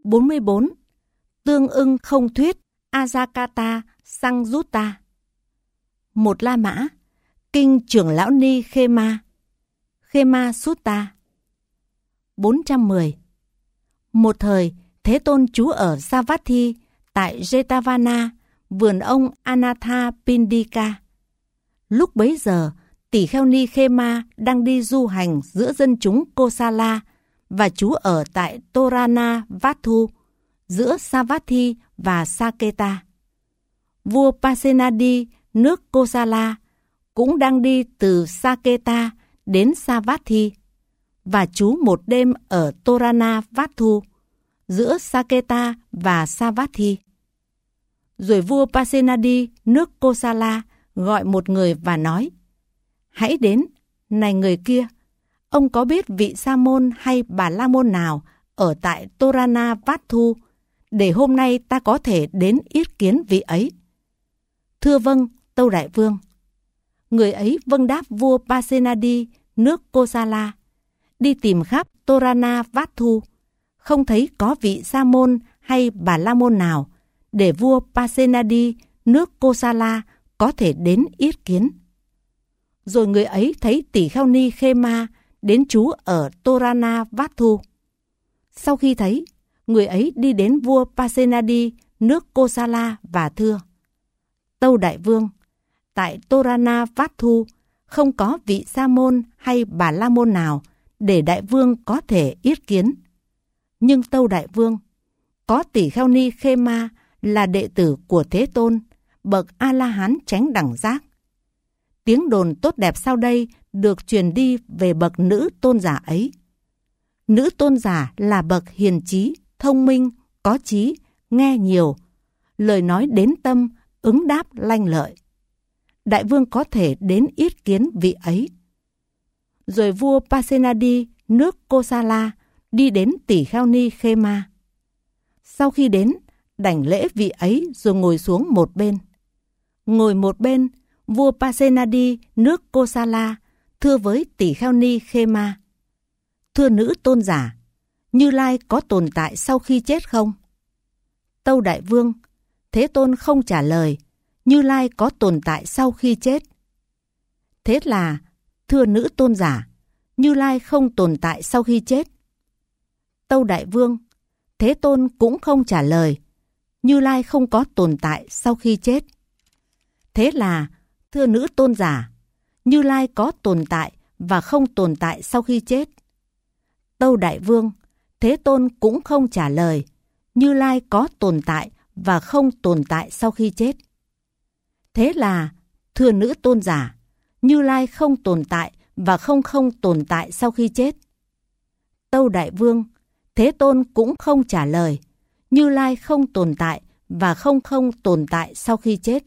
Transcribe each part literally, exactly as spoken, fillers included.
bốn mươi bốn. Tương ưng không thuyết Ajakata Sangyutta. Một La Mã, Kinh Trưởng Lão Ni Khema, Khema Sutta. bốn trăm mười. Một thời, Thế Tôn trú ở Savatthi tại Jetavana, vườn ông Anatha Pindika. Lúc bấy giờ, tỷ kheo Ni Khema đang đi du hành giữa dân chúng Kosala và trú ở tại Torana Vathu, giữa Savatthi và Saketa. Vua Pasenadi nước Kosala cũng đang đi từ Saketa đến Savatthi và trú một đêm ở Torana Vathu, giữa Saketa và Savatthi. Rồi vua Pasenadi nước Kosala gọi một người và nói: Hãy đến, này người kia, ông có biết vị Sa môn hay Bà La môn nào ở tại Torana Vathu, để hôm nay ta có thể đến yết kiến vị ấy? Thưa vâng, tâu đại vương. Người ấy vâng đáp vua Pasenadi nước Kosala, đi tìm khắp Torana Vathu, không thấy có vị Sa môn hay Bà La môn nào, để vua Pasenadi nước Kosala có thể đến yết kiến. Rồi người ấy thấy tỷ kheo Ni Khema đến trú ở Torana Vathu. Sau khi thấy, người ấy đi đến vua Pasenadi nước Kosala và thưa: Tâu đại vương, tại Torana Vathu không có vị Sa môn hay Bà La môn nào để đại vương có thể yết kiến. Nhưng tâu đại vương, có tỷ kheo Ni Khema là đệ tử của Thế Tôn, bậc A-la-hán chánh đẳng giác. Tiếng đồn tốt đẹp sau đây được truyền đi về bậc nữ tôn giả ấy. Nữ tôn giả là bậc hiền trí, thông minh, có trí, nghe nhiều, lời nói đến tâm, ứng đáp lanh lợi. Đại vương có thể đến yết kiến vị ấy. Rồi vua Pasenadi nước Kosala đi đến tỷ kheo Ni Khema. Sau khi đến, đảnh lễ vị ấy rồi ngồi xuống một bên. Ngồi một bên, vua Pasenadi nước Kosala thưa với tỷ kheo Ni Khema: Thưa nữ tôn giả, Như Lai có tồn tại sau khi chết không? Tâu đại vương, Thế Tôn không trả lời Như Lai có tồn tại sau khi chết. Thế là, thưa nữ tôn giả, Như Lai không tồn tại sau khi chết. Tâu đại vương, Thế Tôn cũng không trả lời Như Lai không có tồn tại sau khi chết. Thế là, thưa nữ tôn giả, Như Lai có tồn tại và không tồn tại sau khi chết. Tâu đại vương, Thế Tôn cũng không trả lời Như Lai có tồn tại và không tồn tại sau khi chết. Thế là, thưa nữ tôn giả, Như Lai không tồn tại và không không tồn tại sau khi chết. Tâu đại vương, Thế Tôn cũng không trả lời Như Lai không tồn tại và không không tồn tại sau khi chết.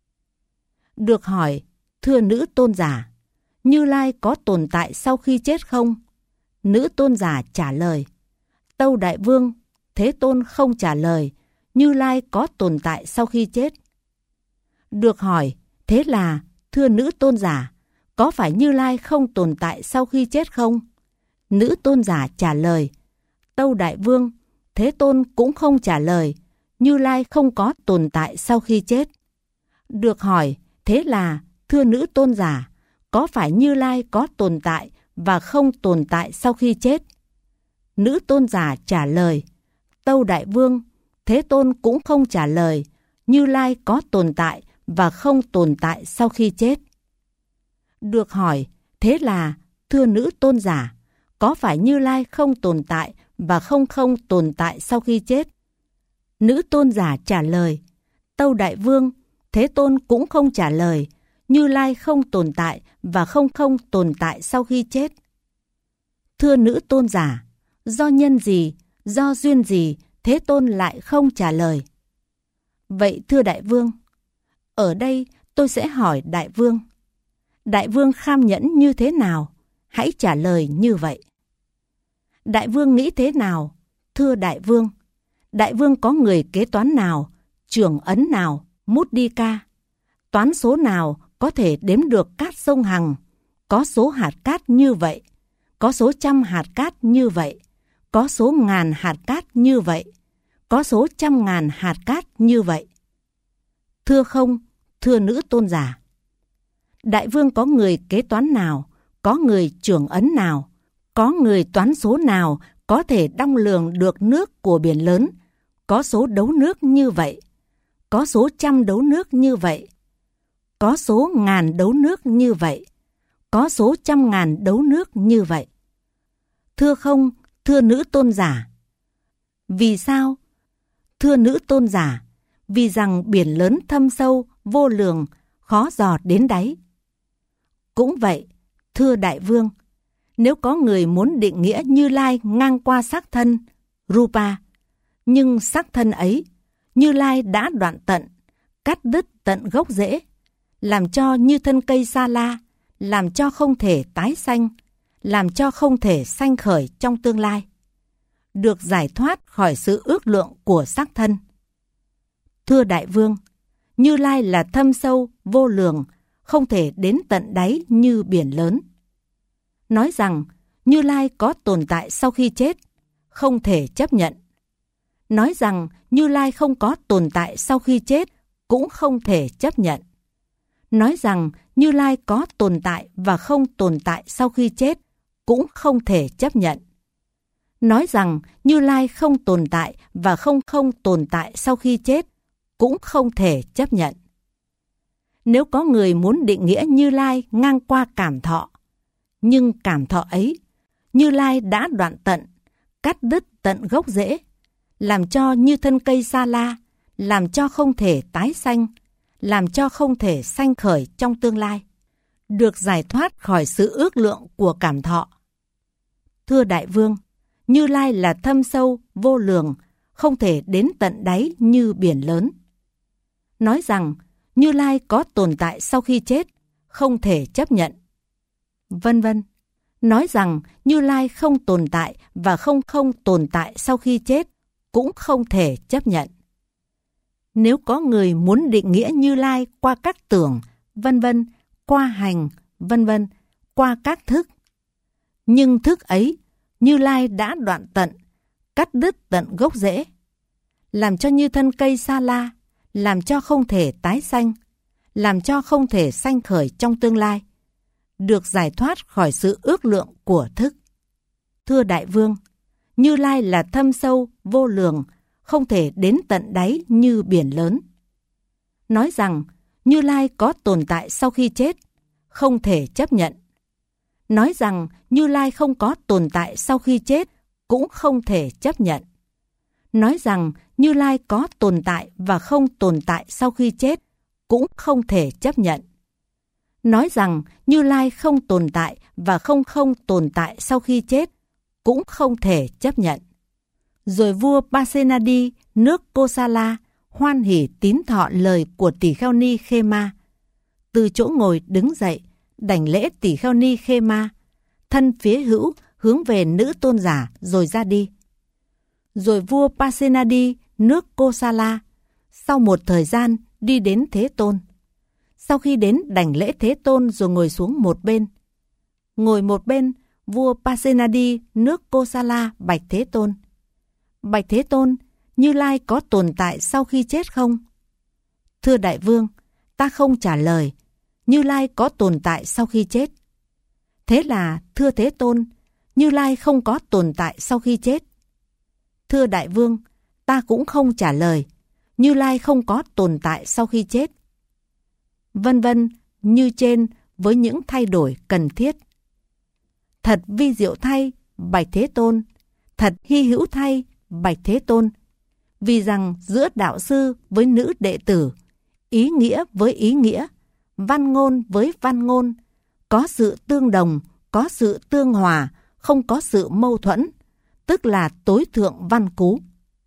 Được hỏi: Thưa nữ tôn giả, Như Lai có tồn tại sau khi chết không? Nữ tôn giả trả lời: Tâu đại vương, Thế Tôn không trả lời Như Lai có tồn tại sau khi chết. Được hỏi: Thế là, thưa nữ tôn giả, có phải Như Lai không tồn tại sau khi chết không? Nữ tôn giả trả lời: Tâu đại vương, Thế Tôn cũng không trả lời Như Lai không có tồn tại sau khi chết. Được hỏi: Thế là, thưa nữ tôn giả, có phải Như Lai có tồn tại và không tồn tại sau khi chết? Nữ tôn giả trả lời: Tâu đại vương, Thế Tôn cũng không trả lời Như Lai có tồn tại và không tồn tại sau khi chết. Được hỏi: Thế là, thưa nữ tôn giả, có phải Như Lai không tồn tại và không không tồn tại sau khi chết? Nữ tôn giả trả lời: Tâu đại vương, Thế Tôn cũng không trả lời Như Lai không tồn tại và không không tồn tại sau khi chết. Thưa nữ tôn giả, do nhân gì, do duyên gì Thế Tôn lại không trả lời? Vậy thưa đại vương, ở đây tôi sẽ hỏi đại vương. Đại vương kham nhẫn như thế nào? Hãy trả lời như vậy. Đại vương nghĩ thế nào? Thưa đại vương, đại vương có người kế toán nào, trưởng ấn nào, Muddika, toán số nào có thể đếm được cát sông Hằng, có số hạt cát như vậy, có số trăm hạt cát như vậy, có số ngàn hạt cát như vậy, có số trăm ngàn hạt cát như vậy. Thưa không, thưa nữ tôn giả. Đại vương có người kế toán nào, có người trưởng ấn nào, có người toán số nào có thể đong lường được nước của biển lớn, có số đấu nước như vậy, có số trăm đấu nước như vậy, có số ngàn đấu nước như vậy, có số trăm ngàn đấu nước như vậy. Thưa không, thưa nữ tôn giả. Vì sao? Thưa nữ tôn giả, vì rằng biển lớn thâm sâu, vô lường, khó dò đến đáy. Cũng vậy, thưa đại vương, nếu có người muốn định nghĩa Như Lai ngang qua xác thân, Rupa, nhưng xác thân ấy, Như Lai đã đoạn tận, cắt đứt tận gốc rễ, làm cho như thân cây sa la, làm cho không thể tái sanh, làm cho không thể sanh khởi trong tương lai, được giải thoát khỏi sự ước lượng của xác thân. Thưa đại vương, Như Lai là thâm sâu, vô lường, không thể đến tận đáy như biển lớn. Nói rằng Như Lai có tồn tại sau khi chết, không thể chấp nhận. Nói rằng Như Lai không có tồn tại sau khi chết, cũng không thể chấp nhận. Nói rằng Như Lai có tồn tại và không tồn tại sau khi chết, cũng không thể chấp nhận. Nói rằng Như Lai không tồn tại và không không tồn tại sau khi chết, cũng không thể chấp nhận. Nếu có người muốn định nghĩa Như Lai ngang qua cảm thọ, nhưng cảm thọ ấy, Như Lai đã đoạn tận, cắt đứt tận gốc rễ, làm cho như thân cây sa la, làm cho không thể tái sanh, làm cho không thể sanh khởi trong tương lai, được giải thoát khỏi sự ước lượng của cảm thọ. Thưa đại vương, Như Lai là thâm sâu, vô lường, không thể đến tận đáy như biển lớn. Nói rằng Như Lai có tồn tại sau khi chết, không thể chấp nhận. Vân vân. Nói rằng Như Lai không tồn tại và không không tồn tại sau khi chết, cũng không thể chấp nhận. Nếu có người muốn định nghĩa Như Lai qua các tưởng, vân vân, qua hành, vân vân, qua các thức, nhưng thức ấy, Như Lai đã đoạn tận, cắt đứt tận gốc rễ, làm cho như thân cây sa la, làm cho không thể tái sanh, làm cho không thể sanh khởi trong tương lai, được giải thoát khỏi sự ước lượng của thức. Thưa đại vương, Như Lai là thâm sâu, vô lường, không thể đến tận đáy như biển lớn. Nói rằng Như Lai có tồn tại sau khi chết, không thể chấp nhận. Nói rằng Như Lai không có tồn tại sau khi chết, cũng không thể chấp nhận. Nói rằng Như Lai có tồn tại và không tồn tại sau khi chết, cũng không thể chấp nhận. Nói rằng Như Lai không tồn tại và không không tồn tại sau khi chết, cũng không thể chấp nhận. Rồi vua Pasenadi, nước Kosala, hoan hỉ tín thọ lời của Tỷ Kheo Ni Khema. Từ chỗ ngồi đứng dậy, đảnh lễ Tỷ Kheo Ni Khema, thân phía hữu hướng về nữ tôn giả rồi ra đi. Rồi vua Pasenadi, nước Kosala, sau một thời gian đi đến Thế Tôn. Sau khi đến đảnh lễ Thế Tôn rồi ngồi xuống một bên. Ngồi một bên, vua Pasenadi, nước Kosala bạch Thế Tôn. Bạch Thế Tôn, Như Lai có tồn tại sau khi chết không? Thưa đại vương, ta không trả lời. Như Lai có tồn tại sau khi chết. Thế là, thưa Thế Tôn, Như Lai không có tồn tại sau khi chết. Thưa đại vương, ta cũng không trả lời. Như Lai không có tồn tại sau khi chết. Vân vân, như trên với những thay đổi cần thiết. Thật vi diệu thay, bạch Thế Tôn. Thật hy hữu thay, bạch Thế Tôn. Vì rằng giữa đạo sư với nữ đệ tử, ý nghĩa với ý nghĩa, văn ngôn với văn ngôn, có sự tương đồng, có sự tương hòa, không có sự mâu thuẫn, tức là tối thượng văn cú.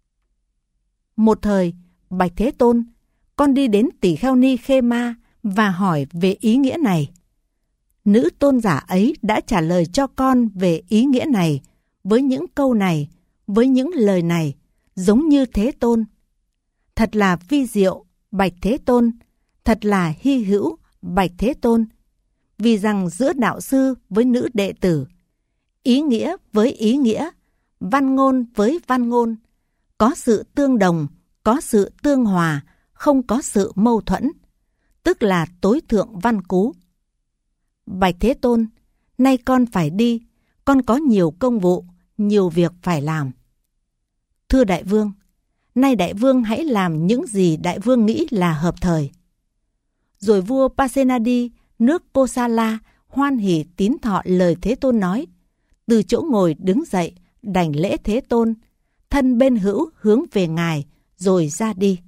Một thời, bạch Thế Tôn, con đi đến Tỷ Kheo Ni Khema và hỏi về ý nghĩa này. Nữ tôn giả ấy đã trả lời cho con về ý nghĩa này, với những câu này, với những lời này, giống như Thế Tôn. Thật là vi diệu, bạch Thế Tôn, thật là hy hữu, bạch Thế Tôn. Vì rằng giữa đạo sư với nữ đệ tử, ý nghĩa với ý nghĩa, văn ngôn với văn ngôn, có sự tương đồng, có sự tương hòa, không có sự mâu thuẫn, tức là tối thượng văn cú. Bạch Thế Tôn, nay con phải đi, con có nhiều công vụ, nhiều việc phải làm. Thưa Đại Vương, nay Đại Vương hãy làm những gì Đại Vương nghĩ là hợp thời. Rồi vua Pasenadi, nước Kosala, hoan hỉ tín thọ lời Thế Tôn nói, từ chỗ ngồi đứng dậy, đảnh lễ Thế Tôn, thân bên hữu hướng về Ngài, rồi ra đi.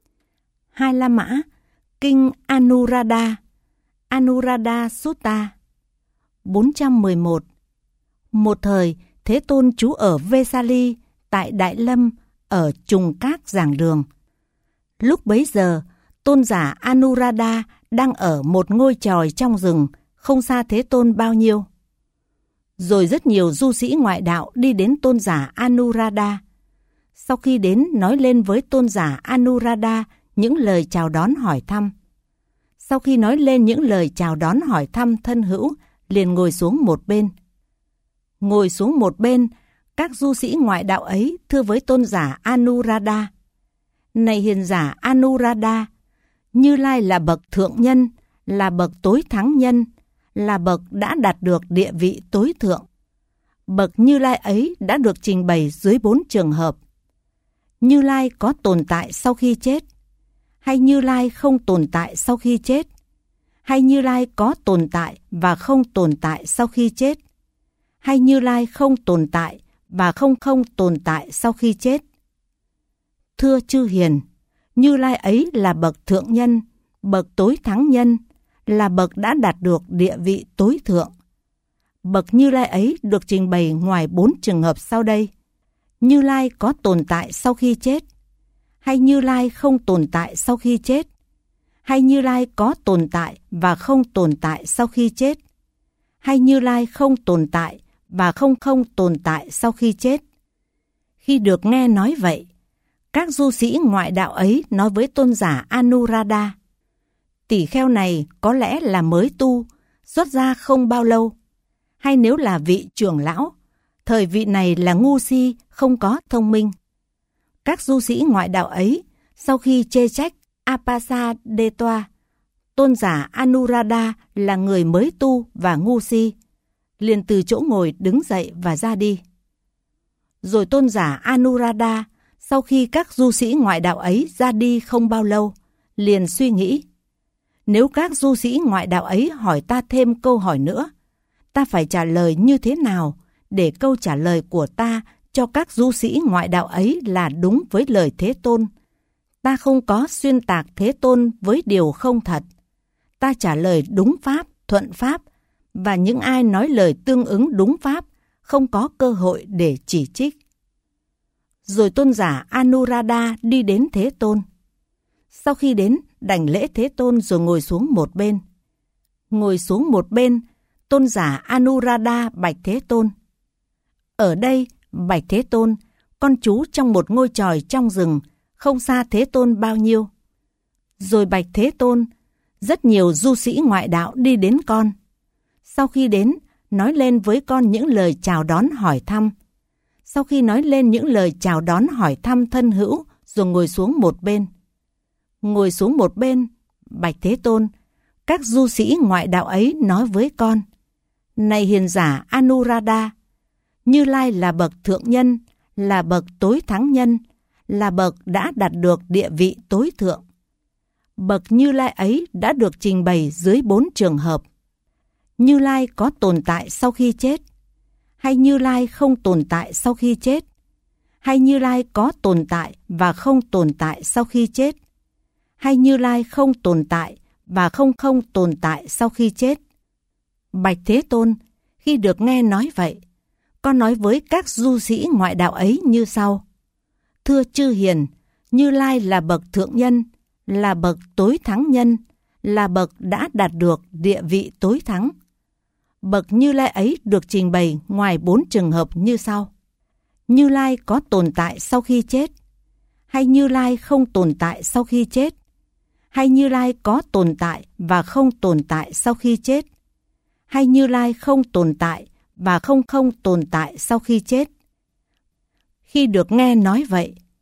Hai La Mã, Kinh Anuradha, Anuradha Sutta. bốn trăm mười một. Một thời, Thế Tôn trú ở Vesali, tại Đại Lâm, ở Trùng Các giảng đường. Lúc bấy giờ, tôn giả Anuradha đang ở một ngôi chòi trong rừng, không xa Thế Tôn bao nhiêu. Rồi rất nhiều du sĩ ngoại đạo đi đến tôn giả Anuradha. Sau khi đến nói lên với tôn giả Anuradha những lời chào đón hỏi thăm. Sau khi nói lên những lời chào đón hỏi thăm thân hữu, liền ngồi xuống một bên. Ngồi xuống một bên, các du sĩ ngoại đạo ấy thưa với tôn giả Anuradha: Này hiền giả Anuradha, Như Lai là bậc thượng nhân, là bậc tối thắng nhân, là bậc đã đạt được địa vị tối thượng. Bậc Như Lai ấy đã được trình bày dưới bốn trường hợp. Như Lai có tồn tại sau khi chết, hay Như Lai không tồn tại sau khi chết, hay Như Lai có tồn tại và không tồn tại sau khi chết, hay Như Lai không tồn tại và không không tồn tại sau khi chết. Thưa chư hiền, Như Lai ấy là bậc thượng nhân, bậc tối thắng nhân, là bậc đã đạt được địa vị tối thượng. Bậc Như Lai ấy được trình bày ngoài bốn trường hợp sau đây. Như Lai có tồn tại sau khi chết, hay Như Lai không tồn tại sau khi chết, hay Như Lai có tồn tại và không tồn tại sau khi chết, hay Như Lai không tồn tại và không không tồn tại sau khi chết. Khi được nghe nói vậy, các du sĩ ngoại đạo ấy nói với tôn giả Anuradha: Tỷ kheo này có lẽ là mới tu, xuất gia không bao lâu, hay nếu là vị trưởng lão, thời vị này là ngu si, không có thông minh. Các du sĩ ngoại đạo ấy, sau khi chê trách Apasadetoa, tôn giả Anuradha là người mới tu và ngu si, liền từ chỗ ngồi đứng dậy và ra đi. Rồi tôn giả Anuradha, sau khi các du sĩ ngoại đạo ấy ra đi không bao lâu, liền suy nghĩ: Nếu các du sĩ ngoại đạo ấy hỏi ta thêm câu hỏi nữa, ta phải trả lời như thế nào để câu trả lời của ta cho các du sĩ ngoại đạo ấy là đúng với lời Thế Tôn? Ta không có xuyên tạc Thế Tôn với điều không thật. Ta trả lời đúng pháp, thuận pháp, và những ai nói lời tương ứng đúng pháp không có cơ hội để chỉ trích. Rồi tôn giả Anuradha đi đến Thế Tôn. Sau khi đến, đảnh lễ Thế Tôn rồi ngồi xuống một bên. Ngồi xuống một bên, tôn giả Anuradha bạch Thế Tôn: Ở đây, bạch Thế Tôn, con trú trong một ngôi chòi trong rừng, không xa Thế Tôn bao nhiêu. Rồi bạch Thế Tôn: Rất nhiều du sĩ ngoại đạo đi đến con. Sau khi đến, nói lên với con những lời chào đón hỏi thăm. Sau khi nói lên những lời chào đón hỏi thăm thân hữu, rồi ngồi xuống một bên. Ngồi xuống một bên, bạch Thế Tôn, các du sĩ ngoại đạo ấy nói với con: Này hiền giả Anuradha, Như Lai là bậc thượng nhân, là bậc tối thắng nhân, là bậc đã đạt được địa vị tối thượng. Bậc Như Lai ấy đã được trình bày dưới bốn trường hợp. Như Lai có tồn tại sau khi chết, hay Như Lai không tồn tại sau khi chết, hay Như Lai có tồn tại và không tồn tại sau khi chết, hay Như Lai không tồn tại và không không tồn tại sau khi chết. Bạch Thế Tôn, khi được nghe nói vậy, con nói với các du sĩ ngoại đạo ấy như sau: Thưa chư hiền, Như Lai là bậc thượng nhân, là bậc tối thắng nhân, là bậc đã đạt được địa vị tối thắng. Bậc Như Lai ấy được trình bày ngoài bốn trường hợp như sau: Như Lai có tồn tại sau khi chết, hay Như Lai không tồn tại sau khi chết, hay Như Lai có tồn tại và không tồn tại sau khi chết, hay Như Lai không tồn tại và không không tồn tại sau khi chết. Khi được nghe nói vậy,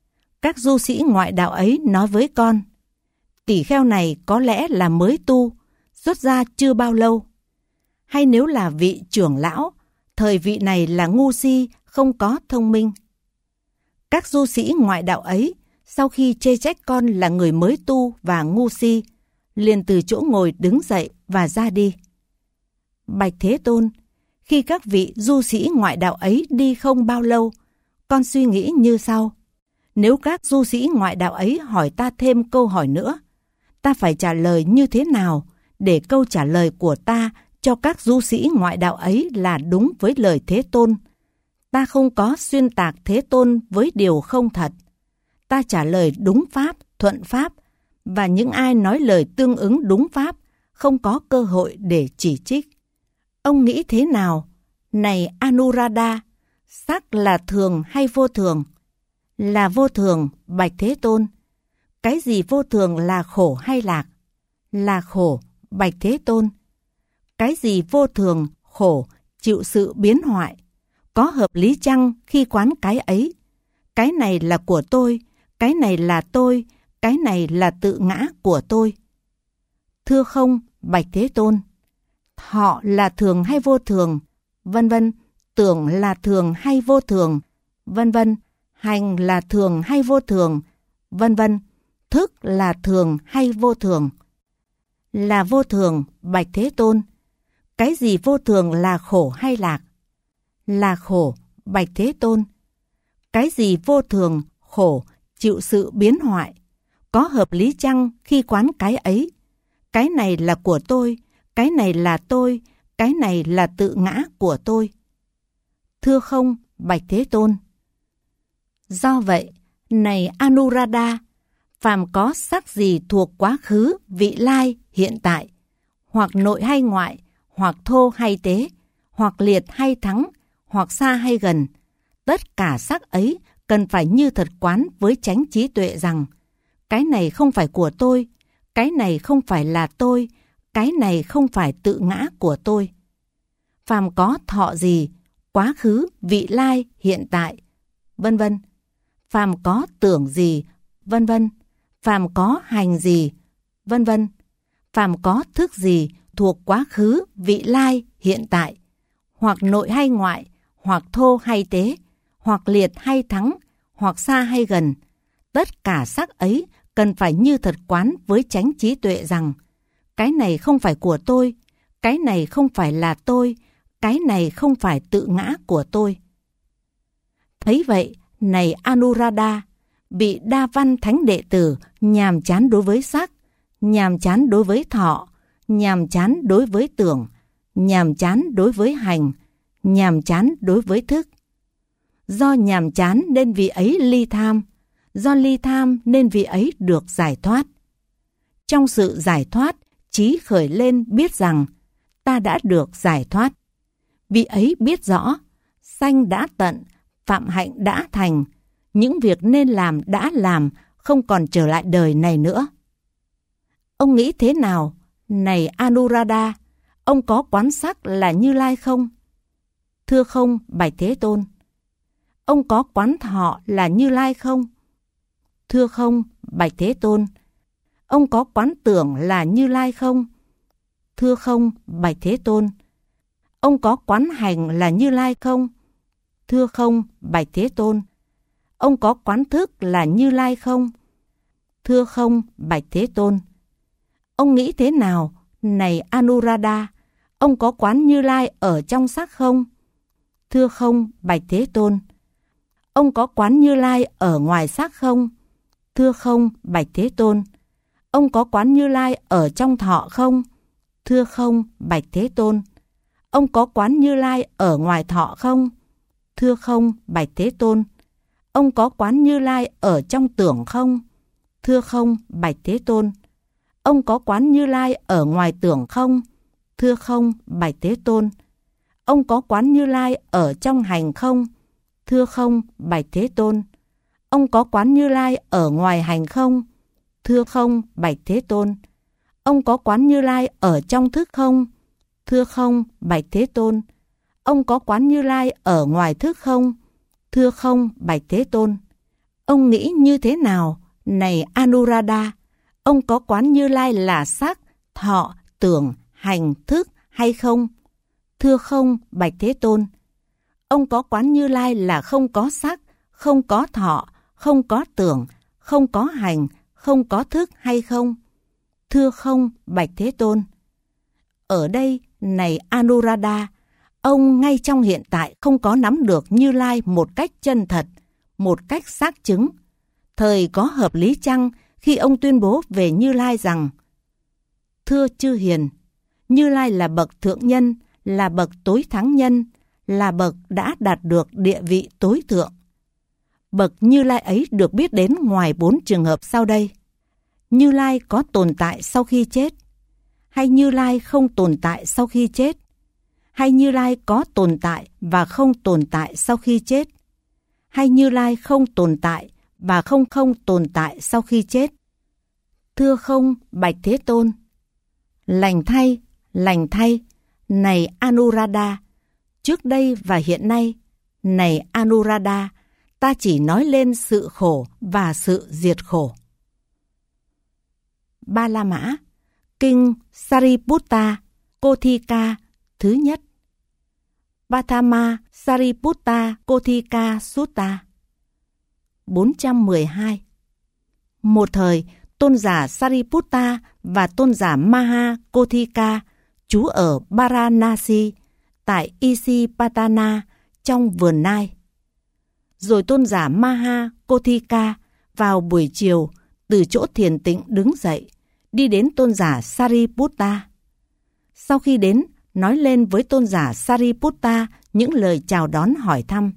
Các du sĩ ngoại đạo ấy nói với con, tỷ kheo này có lẽ là mới tu, xuất gia chưa bao lâu. Hay nếu là vị trưởng lão, thời vị này là ngu si, không có thông minh. Các du sĩ ngoại đạo ấy, sau khi chê trách con là người mới tu và ngu si, liền từ chỗ ngồi đứng dậy và ra đi. Bạch Thế Tôn, khi các vị du sĩ ngoại đạo ấy đi không bao lâu, con suy nghĩ như sau. Nếu các du sĩ ngoại đạo ấy hỏi ta thêm câu hỏi nữa, ta phải trả lời như thế nào để câu trả lời của ta cho các du sĩ ngoại đạo ấy là đúng với lời Thế Tôn? Ta không có xuyên tạc Thế Tôn với điều không thật. Ta trả lời đúng pháp, thuận pháp, và những ai nói lời tương ứng đúng pháp không có cơ hội để chỉ trích. Ông nghĩ thế nào? Này Anuruddha, sắc là thường hay vô thường? Là vô thường, bạch Thế Tôn. Cái gì vô thường là khổ hay lạc? Là khổ, bạch Thế Tôn. Cái gì vô thường, khổ, chịu sự biến hoại? Có hợp lý chăng khi quán cái ấy? Cái này là của tôi, cái này là tôi, cái này là tự ngã của tôi. Thưa không, bạch Thế Tôn. Thọ là thường hay vô thường, vân vân. Tưởng là thường hay vô thường, vân vân. Hành là thường hay vô thường, vân vân. Thức là thường hay vô thường? Là vô thường, bạch Thế Tôn. Cái gì vô thường là khổ hay lạc? Là khổ, bạch Thế Tôn. Cái gì vô thường, khổ, chịu sự biến hoại? Có hợp lý chăng khi quán cái ấy? Cái này là của tôi, cái này là tôi, cái này là tự ngã của tôi. Thưa không, bạch Thế Tôn. Do vậy, này Anuruddha, phàm có sắc gì thuộc quá khứ, vị lai, hiện tại, hoặc nội hay ngoại, hoặc thô hay tế, hoặc liệt hay thắng, hoặc xa hay gần, tất cả sắc ấy cần phải như thật quán với chánh trí tuệ rằng cái này không phải của tôi, cái này không phải là tôi, cái này không phải tự ngã của tôi. Phàm có thọ gì, quá khứ, vị lai, hiện tại, vân vân. Phàm có tưởng gì, vân vân. Phàm có hành gì, vân vân. Phàm có thức gì thuộc quá khứ, vị lai, hiện tại, hoặc nội hay ngoại, hoặc thô hay tế, hoặc liệt hay thắng, hoặc xa hay gần, tất cả sắc ấy cần phải như thật quán với chánh trí tuệ rằng cái này không phải của tôi, cái này không phải là tôi, cái này không phải tự ngã của tôi. Thấy vậy, này Anuruddha, bị Đa Văn Thánh Đệ Tử nhàm chán đối với sắc, nhàm chán đối với thọ, nhàm chán đối với tưởng, nhàm chán đối với hành, nhàm chán đối với thức. Do nhàm chán nên vị ấy ly tham, do ly tham nên vị ấy được giải thoát. Trong sự giải thoát, trí khởi lên biết rằng ta đã được giải thoát. Vị ấy biết rõ, sanh đã tận, phạm hạnh đã thành, những việc nên làm đã làm, không còn trở lại đời này nữa. Ông nghĩ thế nào? Này Anuruddha, ông có quán sắc là Như Lai không? Thưa không, bạch Thế Tôn. Ông có quán thọ là Như Lai không? Thưa không, bạch Thế Tôn. Ông có quán tưởng là Như Lai không? Thưa không, bạch Thế Tôn. Ông có quán hành là Như Lai không? Thưa không, bạch Thế Tôn. Ông có quán thức là Như Lai không? Thưa không, bạch Thế Tôn. Ông nghĩ thế nào? Này Anuruddha, ông có quán Như Lai ở trong sắc không? Thưa không, bạch Thế Tôn. Ông có quán Như Lai ở ngoài sắc không? Thưa không, bạch Thế Tôn. Ông có quán Như Lai ở trong thọ không? Thưa không, bạch Thế Tôn. Ông có quán Như Lai ở ngoài thọ không? Thưa không, bạch Thế Tôn. Ông có quán Như Lai ở trong tưởng không? Thưa không, bạch Thế Tôn. Ông có quán Như Lai ở ngoài tưởng không? Thưa không, bạch Thế Tôn. Ông có quán Như Lai ở trong hành không? Thưa không, bạch Thế Tôn. Ông có quán Như Lai ở ngoài hành không? Thưa không, bạch Thế Tôn. Ông có quán Như Lai ở trong thức không? Thưa không, bạch Thế Tôn. Ông có quán Như Lai ở ngoài thức không? Thưa không, bạch Thế Tôn. Ông nghĩ như thế nào, này Anuruddha? Ông có quán Như Lai là sắc, thọ, tưởng, hành, thức hay không? Thưa không, bạch Thế Tôn. Ông có quán Như Lai là không có sắc, không có thọ, không có tưởng, không có hành, không có thức hay không? Thưa không, bạch Thế Tôn. Ở đây, này Anuruddha, ông ngay trong hiện tại không có nắm được Như Lai một cách chân thật, một cách xác chứng. Thời có hợp lý chăng khi ông tuyên bố về Như Lai rằng: Thưa chư hiền, Như Lai là bậc thượng nhân, là bậc tối thắng nhân, là bậc đã đạt được địa vị tối thượng. Bậc Như Lai ấy được biết đến ngoài bốn trường hợp sau đây. Như Lai có tồn tại sau khi chết, hay Như Lai không tồn tại sau khi chết, hay Như Lai có tồn tại và không tồn tại sau khi chết, hay Như Lai không tồn tại và không không tồn tại sau khi chết. Thưa không, bạch Thế Tôn. Lành thay, lành thay, này Anuruddha, trước đây và hiện nay, này Anuruddha, ta chỉ nói lên sự khổ và sự diệt khổ. Ba La Mã, Kinh Sariputta Kothika thứ nhất. Pathama Sariputta Kothika Sutta. bốn trăm mười hai. Một thời, tôn giả Sariputta và tôn giả Maha Kothika trú ở Varanasi tại Isipatana trong vườn Nai. Rồi tôn giả Maha Kothika vào buổi chiều từ chỗ thiền tịnh đứng dậy, đi đến tôn giả Sariputta. Sau khi đến, nói lên với tôn giả Sariputta những lời chào đón hỏi thăm.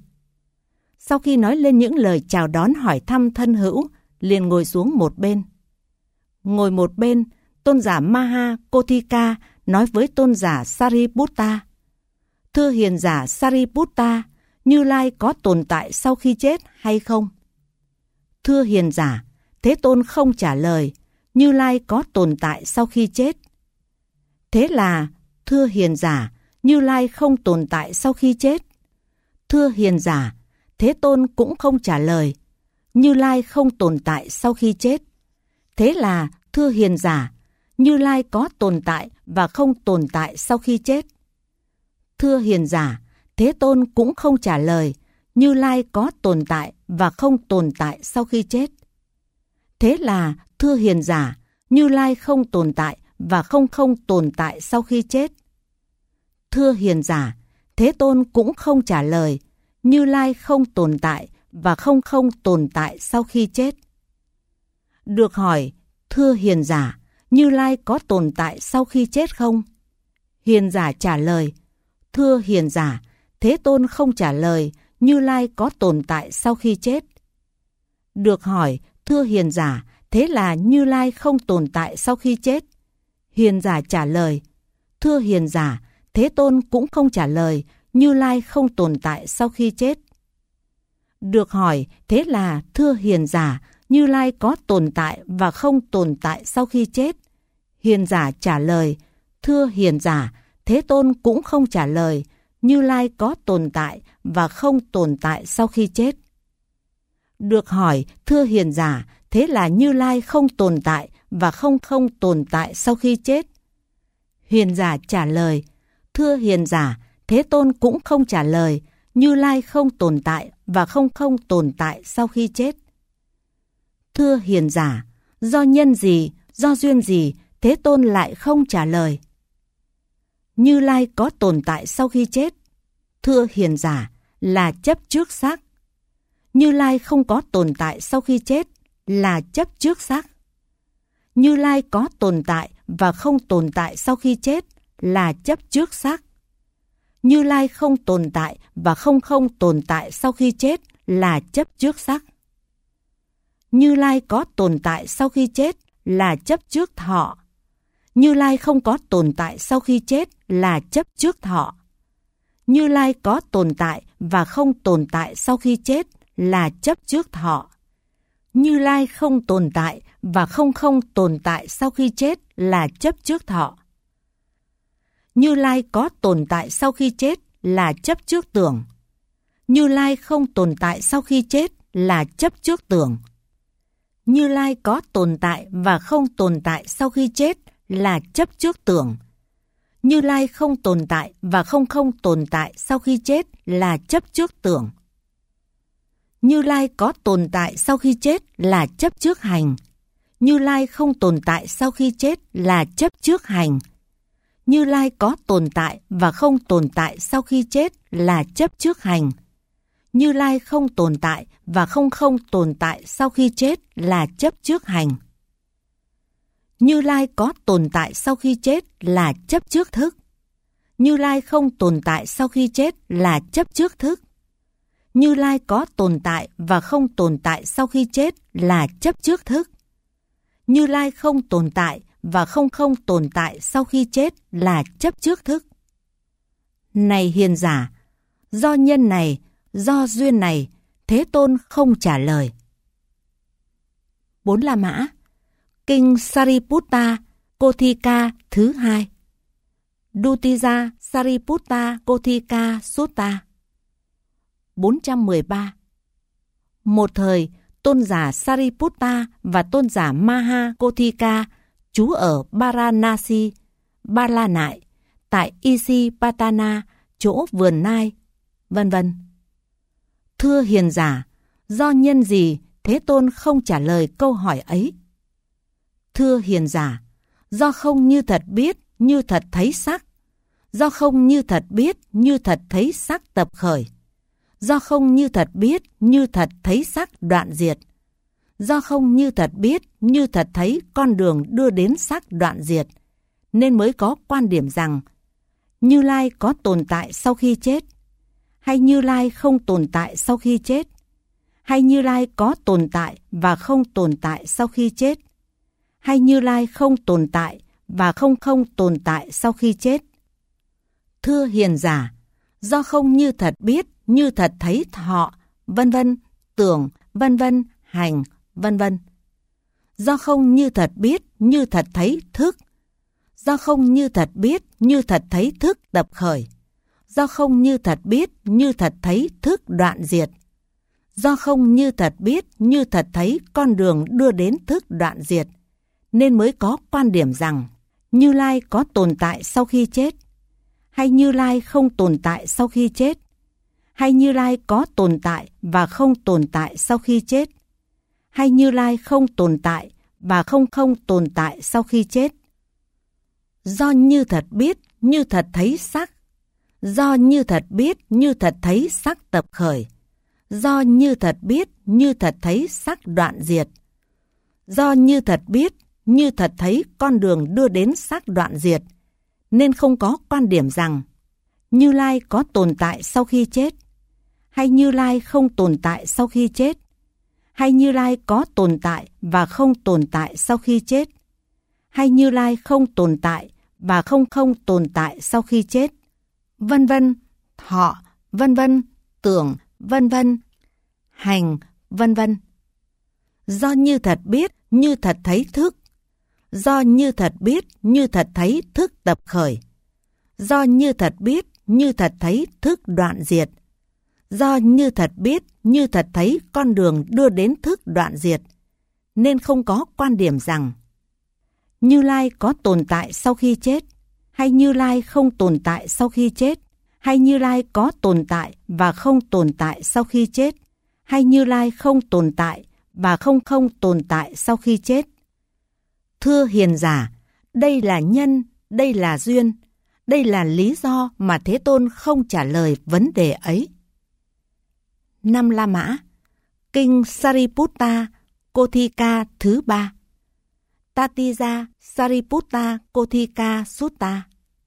Sau khi nói lên những lời chào đón hỏi thăm thân hữu, liền ngồi xuống một bên. Ngồi một bên, tôn giả Maha Kothika nói với tôn giả Sariputta: Thưa hiền giả Sariputta, Như Lai có tồn tại sau khi chết hay không? Thưa hiền giả, Thế Tôn không trả lời, Như Lai có tồn tại sau khi chết. Thế là, thưa hiền giả, Như Lai không tồn tại sau khi chết. Thưa hiền giả, Thế Tôn cũng không trả lời, Như Lai không tồn tại sau khi chết. Thế là, thưa hiền giả, Như Lai có tồn tại và không tồn tại sau khi chết. Thưa hiền giả, Thế Tôn cũng không trả lời, Như Lai có tồn tại và không tồn tại sau khi chết. Thế là, thưa hiền giả, Như Lai không tồn tại và không không tồn tại sau khi chết. Thưa hiền giả, Thế Tôn cũng không trả lời, Như Lai không tồn tại và không không tồn tại sau khi chết. Được hỏi, thưa hiền giả, Như Lai có tồn tại sau khi chết không? Hiền giả trả lời, thưa hiền giả, Thế Tôn không trả lời, Như Lai có tồn tại sau khi chết. Được hỏi, thưa hiền giả, thế là Như Lai không tồn tại sau khi chết? Hiền giả trả lời, thưa hiền giả, Thế Tôn cũng không trả lời, Như Lai không tồn tại sau khi chết. Được hỏi, thế là, thưa hiền giả, Như Lai có tồn tại và không tồn tại sau khi chết? Hiền giả trả lời, thưa hiền giả, Thế Tôn cũng không trả lời, Như Lai có tồn tại và không tồn tại sau khi chết. Được hỏi, thưa hiền giả, thế là Như Lai không tồn tại và không không tồn tại sau khi chết? Hiền giả trả lời, thưa hiền giả, Thế Tôn cũng không trả lời, Như Lai không tồn tại và không không tồn tại sau khi chết. Thưa hiền giả, do nhân gì, do duyên gì, Thế Tôn lại không trả lời? Như Lai có tồn tại sau khi chết? Thưa hiền giả, là chấp trước xác. Như Lai không có tồn tại sau khi chết, là chấp trước xác. Như Lai có tồn tại và không tồn tại sau khi chết, là chấp trước xác. Như Lai không tồn tại và không không tồn tại sau khi chết, là chấp trước xác. Như Lai có tồn tại sau khi chết, là chấp trước thọ. Như Lai không có tồn tại sau khi chết, là chấp trước thọ. Như Lai có tồn tại và không tồn tại sau khi chết, là chấp trước thọ. Như Lai không tồn tại và không không tồn tại sau khi chết, là chấp trước thọ. Như Lai có tồn tại sau khi chết, là chấp trước tưởng. Như Lai không tồn tại sau khi chết, là chấp trước tưởng. Như Lai có tồn tại và không tồn tại sau khi chết là chấp trước tưởng. Như Lai không tồn tại và không không tồn tại sau khi chết là chấp trước tưởng. Như Lai có tồn tại sau khi chết là chấp trước hành. Như Lai không tồn tại sau khi chết là chấp trước hành. Như Lai có tồn tại và không tồn tại sau khi chết là chấp trước hành. Như Lai không tồn tại và không không tồn tại sau khi chết là chấp trước hành. Như Lai có tồn tại sau khi chết là chấp trước thức. Như Lai không tồn tại sau khi chết là chấp trước thức. Như Lai có tồn tại và không tồn tại sau khi chết là chấp trước thức. Như Lai không tồn tại và không không tồn tại sau khi chết là chấp trước thức. Này hiền giả, do nhân này, do duyên này, Thế Tôn không trả lời. Bốn La Mã. Kinh Sariputta Kothika thứ hai. Dutija Sariputta Kothika Sutta. bốn trăm mười ba. Một thời, tôn giả Sariputta và tôn giả Maha Kothika trú ở Varanasi, Ba La Nại, tại Isipatana, chỗ vườn Nai, vân vân. Thưa hiền giả, do nhân gì Thế Tôn không trả lời câu hỏi ấy? Thưa hiền giả, do không như thật biết, như thật thấy sắc. Do không như thật biết, như thật thấy sắc tập khởi. Do không như thật biết, như thật thấy sắc đoạn diệt. Do không như thật biết, như thật thấy con đường đưa đến sắc đoạn diệt, nên mới có quan điểm rằng Như Lai có tồn tại sau khi chết, hay Như Lai không tồn tại sau khi chết, hay Như Lai có tồn tại và không tồn tại sau khi chết, hay Như Lai không tồn tại và không không tồn tại sau khi chết. Thưa hiền giả, do không như thật biết, như thật thấy thọ, vân vân, tưởng, vân vân, hành, vân vân. Do không như thật biết, như thật thấy thức. Do không như thật biết, như thật thấy thức tập khởi. Do không như thật biết, như thật thấy thức đoạn diệt. Do không như thật biết, như thật thấy con đường đưa đến thức đoạn diệt, nên mới có quan điểm rằng Như Lai có tồn tại sau khi chết, hay Như Lai không tồn tại sau khi chết, hay Như Lai có tồn tại và không tồn tại sau khi chết, hay Như Lai không tồn tại và không không tồn tại sau khi chết. Do như thật biết, như thật thấy sắc. Do như thật biết, như thật thấy sắc tập khởi. Do như thật biết, như thật thấy sắc đoạn diệt. Do như thật biết, như thật thấy con đường đưa đến sắc đoạn diệt, nên không có quan điểm rằng Như Lai có tồn tại sau khi chết, hay Như Lai không tồn tại sau khi chết, hay Như Lai có tồn tại và không tồn tại sau khi chết, hay Như Lai không tồn tại và không không tồn tại sau khi chết, vân vân, thọ, vân vân, tưởng, vân vân, hành, vân vân. Do như thật biết, như thật thấy thức. Do như thật biết, như thật thấy thức tập khởi. Do như thật biết, như thật thấy thức đoạn diệt. Do như thật biết, như thật thấy con đường đưa đến thức đoạn diệt, nên không có quan điểm rằng Như Lai có tồn tại sau khi chết, hay Như Lai không tồn tại sau khi chết, hay Như Lai có tồn tại và không tồn tại sau khi chết, hay Như Lai không tồn tại và không không tồn tại sau khi chết. Thưa hiền giả, đây là nhân, đây là duyên, đây là lý do mà Thế Tôn không trả lời vấn đề ấy. Năm La Mã. Kinh Sariputta Kothika thứ ba. Tatija Sariputta Kothika Sutta.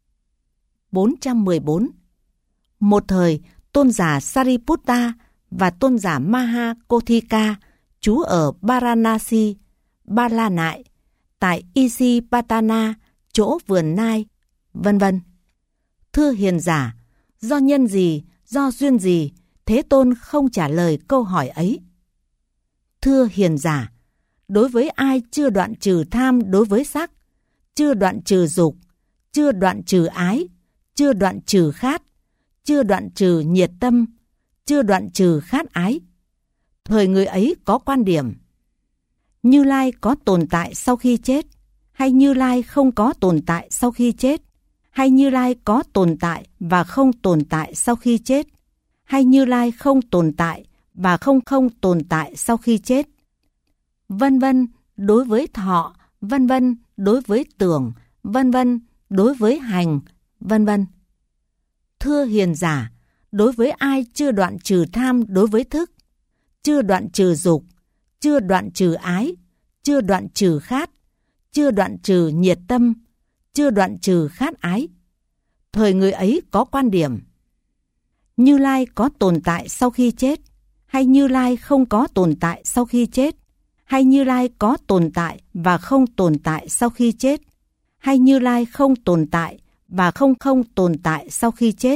bốn trăm mười bốn. Một thời, tôn giả Sariputta và tôn giả Maha Kothika trú ở Varanasi, Ba La Nại, tại Isipatana, chỗ vườn Nai, vân vân. Thưa hiền giả, do nhân gì, do duyên gì, Thế Tôn không trả lời câu hỏi ấy? Thưa hiền giả, đối với ai chưa đoạn trừ tham đối với sắc, chưa đoạn trừ dục, chưa đoạn trừ ái, chưa đoạn trừ khát, chưa đoạn trừ nhiệt tâm, chưa đoạn trừ khát ái, Thời người ấy có quan điểm: Như Lai có tồn tại sau khi chết, hay Như Lai không có tồn tại sau khi chết, hay Như Lai có tồn tại và không tồn tại sau khi chết, hay Như Lai không tồn tại và không không tồn tại sau khi chết, vân vân đối với thọ, vân vân đối với tưởng, vân vân đối với hành, vân vân. Thưa hiền giả, đối với ai chưa đoạn trừ tham đối với thức, chưa đoạn trừ dục, chưa đoạn trừ ái, chưa đoạn trừ khát, chưa đoạn trừ nhiệt tâm, chưa đoạn trừ khát ái, thời người ấy có quan điểm: Như Lai có tồn tại sau khi chết, hay Như Lai không có tồn tại sau khi chết, hay Như Lai có tồn tại và không tồn tại sau khi chết, hay Như Lai không tồn tại và không không tồn tại sau khi chết.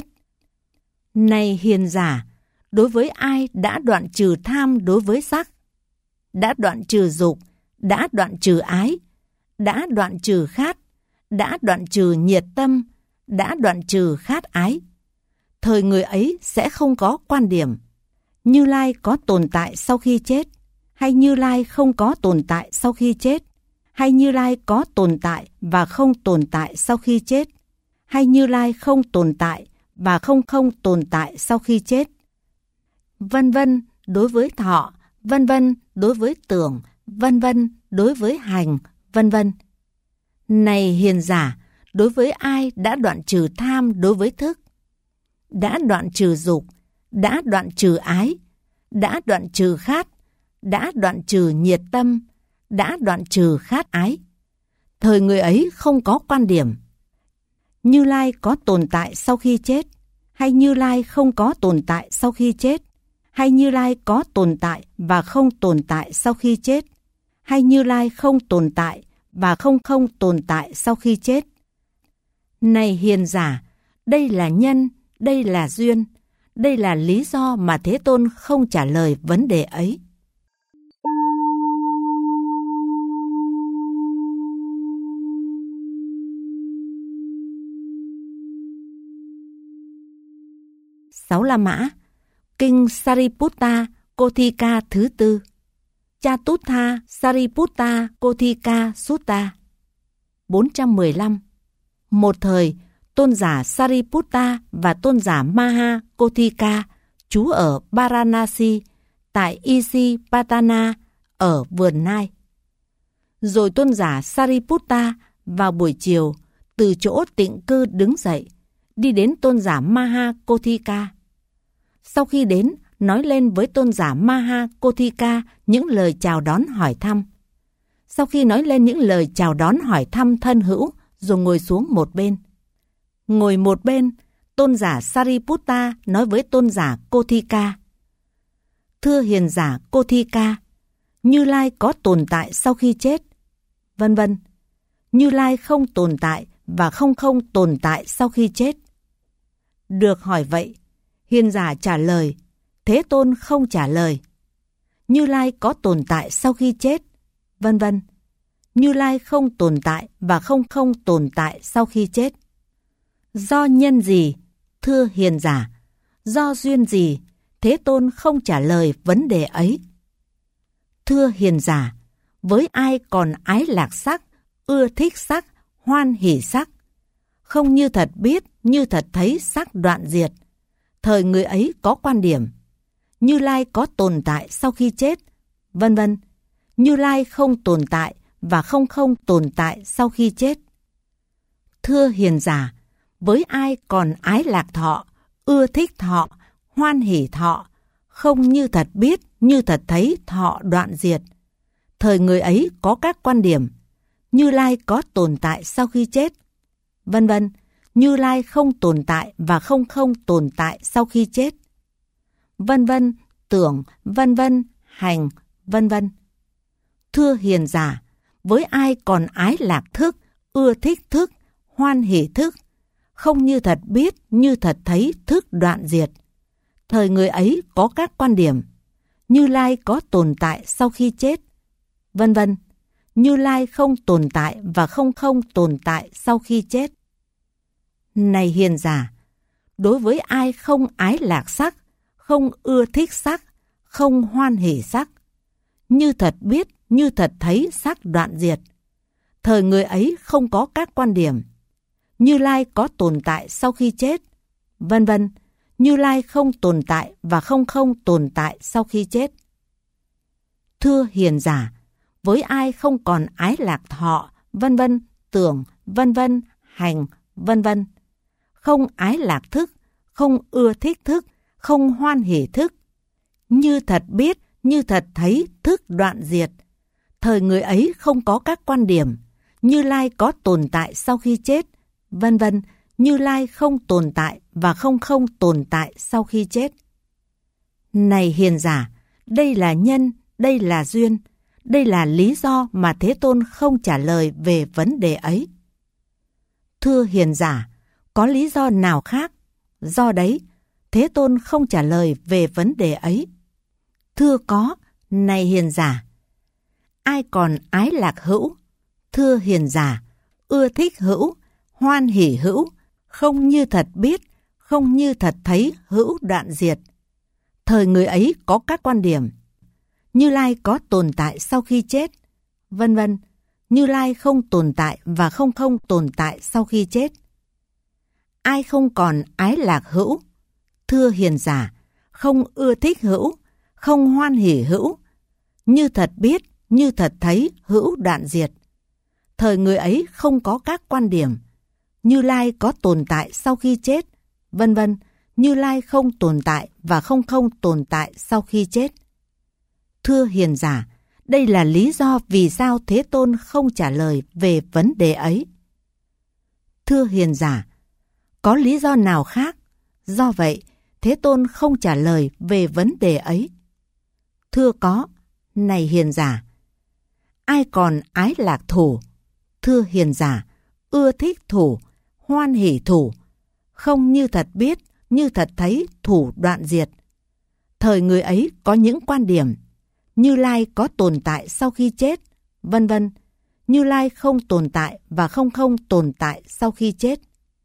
Này hiền giả, đối với ai đã đoạn trừ tham đối với sắc, đã đoạn trừ dục, đã đoạn trừ ái, đã đoạn trừ khát, đã đoạn trừ nhiệt tâm, đã đoạn trừ khát ái, thời người ấy sẽ không có quan điểm: Như Lai có tồn tại sau khi chết, hay Như Lai không có tồn tại sau khi chết, hay Như Lai có tồn tại và không tồn tại sau khi chết, hay Như Lai không tồn tại và không không tồn tại sau khi chết, vân vân đối với thọ, vân vân đối với tưởng, vân vân đối với hành, vân vân. Này hiền giả, đối với ai đã đoạn trừ tham đối với thức, đã đoạn trừ dục, đã đoạn trừ ái, đã đoạn trừ khát, đã đoạn trừ nhiệt tâm, đã đoạn trừ khát ái, thời người ấy không có quan điểm: Như Lai có tồn tại sau khi chết, hay Như Lai không có tồn tại sau khi chết, hay Như Lai có tồn tại và không tồn tại sau khi chết, hay Như Lai không tồn tại và không không tồn tại sau khi chết. Này hiền giả, đây là nhân, đây là duyên, đây là lý do mà Thế Tôn không trả lời vấn đề ấy. Sáu La Mã, Kinh Sariputta Kothika thứ tư, Chatutha Sariputta Kothika Sutta. Bốn trăm mười lăm. Một thời, tôn giả Sariputta và tôn giả Maha Kothika trú ở Varanasi tại Isipatana ở vườn Nai. Rồi tôn giả Sariputta vào buổi chiều từ chỗ tịnh cư đứng dậy, đi đến tôn giả Maha Kothika. Sau khi đến, nói lên với tôn giả Maha Kothika những lời chào đón hỏi thăm. Sau khi nói lên những lời chào đón hỏi thăm thân hữu, rồi ngồi xuống một bên. Ngồi một bên, tôn giả Sariputta nói với tôn giả Kothika: Thưa hiền giả Kothika, Như Lai có tồn tại sau khi chết, vân vân. Như Lai không tồn tại và không không tồn tại sau khi chết. Được hỏi vậy, hiền giả trả lời: Thế Tôn không trả lời. Như Lai có tồn tại sau khi chết, vân vân. Như Lai không tồn tại và không không tồn tại sau khi chết. Do nhân gì, thưa hiền giả, do duyên gì, Thế Tôn không trả lời vấn đề ấy. Thưa hiền giả, với ai còn ái lạc sắc, ưa thích sắc, hoan hỷ sắc, không như thật biết, như thật thấy sắc đoạn diệt, thời người ấy có quan điểm: Như Lai có tồn tại sau khi chết, vân vân. Như Lai không tồn tại và không không tồn tại sau khi chết. Thưa hiền giả, với ai còn ái lạc thọ, ưa thích thọ, hoan hỷ thọ, không như thật biết, như thật thấy thọ đoạn diệt, thời người ấy có các quan điểm: Như Lai có tồn tại sau khi chết, vân vân. Như Lai không tồn tại và không không tồn tại sau khi chết, vân vân, tưởng, vân vân, hành, vân vân. Thưa hiền giả, với ai còn ái lạc thức, ưa thích thức, hoan hỷ thức, không như thật biết, như thật thấy thức đoạn diệt, thời người ấy có các quan điểm: Như Lai có tồn tại sau khi chết, vân vân. Như Lai không tồn tại và không không tồn tại sau khi chết. Này hiền giả, đối với ai không ái lạc sắc, không ưa thích sắc, không hoan hỉ sắc. Như thật biết, như thật thấy sắc đoạn diệt. Thời người ấy không có các quan điểm. Như Lai có tồn tại sau khi chết, vân vân. Như Lai không tồn tại và không không tồn tại sau khi chết. Thưa hiền giả, với ai không còn ái lạc thọ, vân vân, tưởng, vân vân, hành, vân vân, không ái lạc thức, không ưa thích thức, không hoan hỉ thức, như thật biết, như thật thấy thức đoạn diệt. Thời người ấy không có các quan điểm. Như Lai có tồn tại sau khi chết, vân vân. Như Lai không tồn tại và không không tồn tại sau khi chết. Này hiền giả, đây là nhân, đây là duyên, đây là lý do mà Thế Tôn không trả lời về vấn đề ấy. Thưa hiền giả, có lý do nào khác? Do đấy, Thế Tôn không trả lời về vấn đề ấy. Thưa có, này hiền giả. Ai còn ái lạc hữu? Thưa hiền giả, ưa thích hữu, hoan hỉ hữu, không như thật biết, không như thật thấy hữu đoạn diệt. Thời người ấy có các quan điểm. Như Lai có tồn tại sau khi chết, vân vân. Như Lai không tồn tại và không không tồn tại sau khi chết. Ai không còn ái lạc hữu? Thưa hiền giả, không ưa thích hữu, không hoan hỉ hữu, như thật biết, như thật thấy hữu đoạn diệt. Thời người ấy không có các quan điểm. Như Lai có tồn tại sau khi chết, vân vân. Như Lai không tồn tại và không không tồn tại sau khi chết. Thưa hiền giả, đây là lý do vì sao Thế Tôn không trả lời về vấn đề ấy. Thưa hiền giả, có lý do nào khác? Do vậy, Thế Tôn không trả lời về vấn đề ấy. Thưa có, này hiền giả. Ai còn ái lạc thủ? Thưa hiền giả, ưa thích thủ, hoan hỉ thủ, không như thật biết, như thật thấy thủ đoạn diệt. Thời người ấy có những quan điểm. Như Lai có tồn tại sau khi chết, vân vân. Như Lai không tồn tại và không không tồn tại sau khi chết.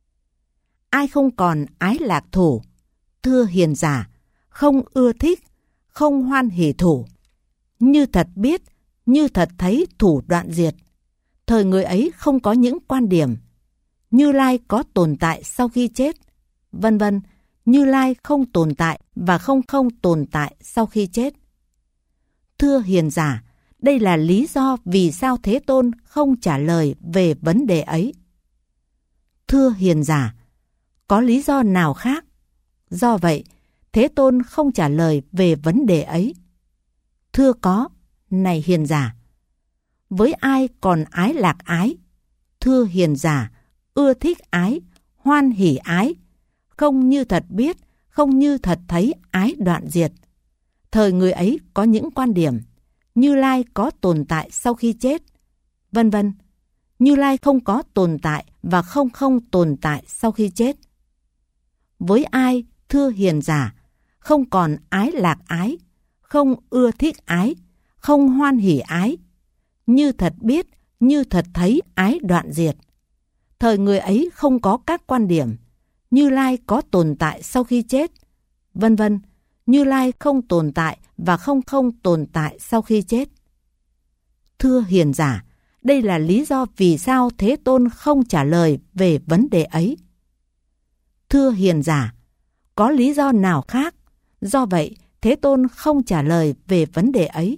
Ai không còn ái lạc thủ? Thưa hiền giả, không ưa thích, không hoan hỉ thủ, như thật biết, như thật thấy thủ đoạn diệt. Thời người ấy không có những quan điểm. Như Lai có tồn tại sau khi chết, vân vân. Như Lai không tồn tại và không không tồn tại sau khi chết. Thưa hiền giả, đây là lý do vì sao Thế Tôn không trả lời về vấn đề ấy. Thưa hiền giả, có lý do nào khác? Do vậy, Thế Tôn không trả lời về vấn đề ấy. Thưa có, này hiền giả. Với ai còn ái lạc ái? Thưa hiền giả, ưa thích ái, hoan hỉ ái, không như thật biết, không như thật thấy ái đoạn diệt. Thời người ấy có những quan điểm. Như Lai có tồn tại sau khi chết, vân vân. Như Lai không có tồn tại và không không tồn tại sau khi chết. Với ai, thưa hiền giả, không còn ái lạc ái, không ưa thích ái, không hoan hỉ ái, như thật biết, như thật thấy ái đoạn diệt. Thời người ấy không có các quan điểm. Như Lai có tồn tại sau khi chết, vân vân. Như Lai không tồn tại và không không tồn tại sau khi chết. Thưa hiền giả, đây là lý do vì sao Thế Tôn không trả lời về vấn đề ấy. Thưa hiền giả, có lý do nào khác? Do vậy, Thế Tôn không trả lời về vấn đề ấy.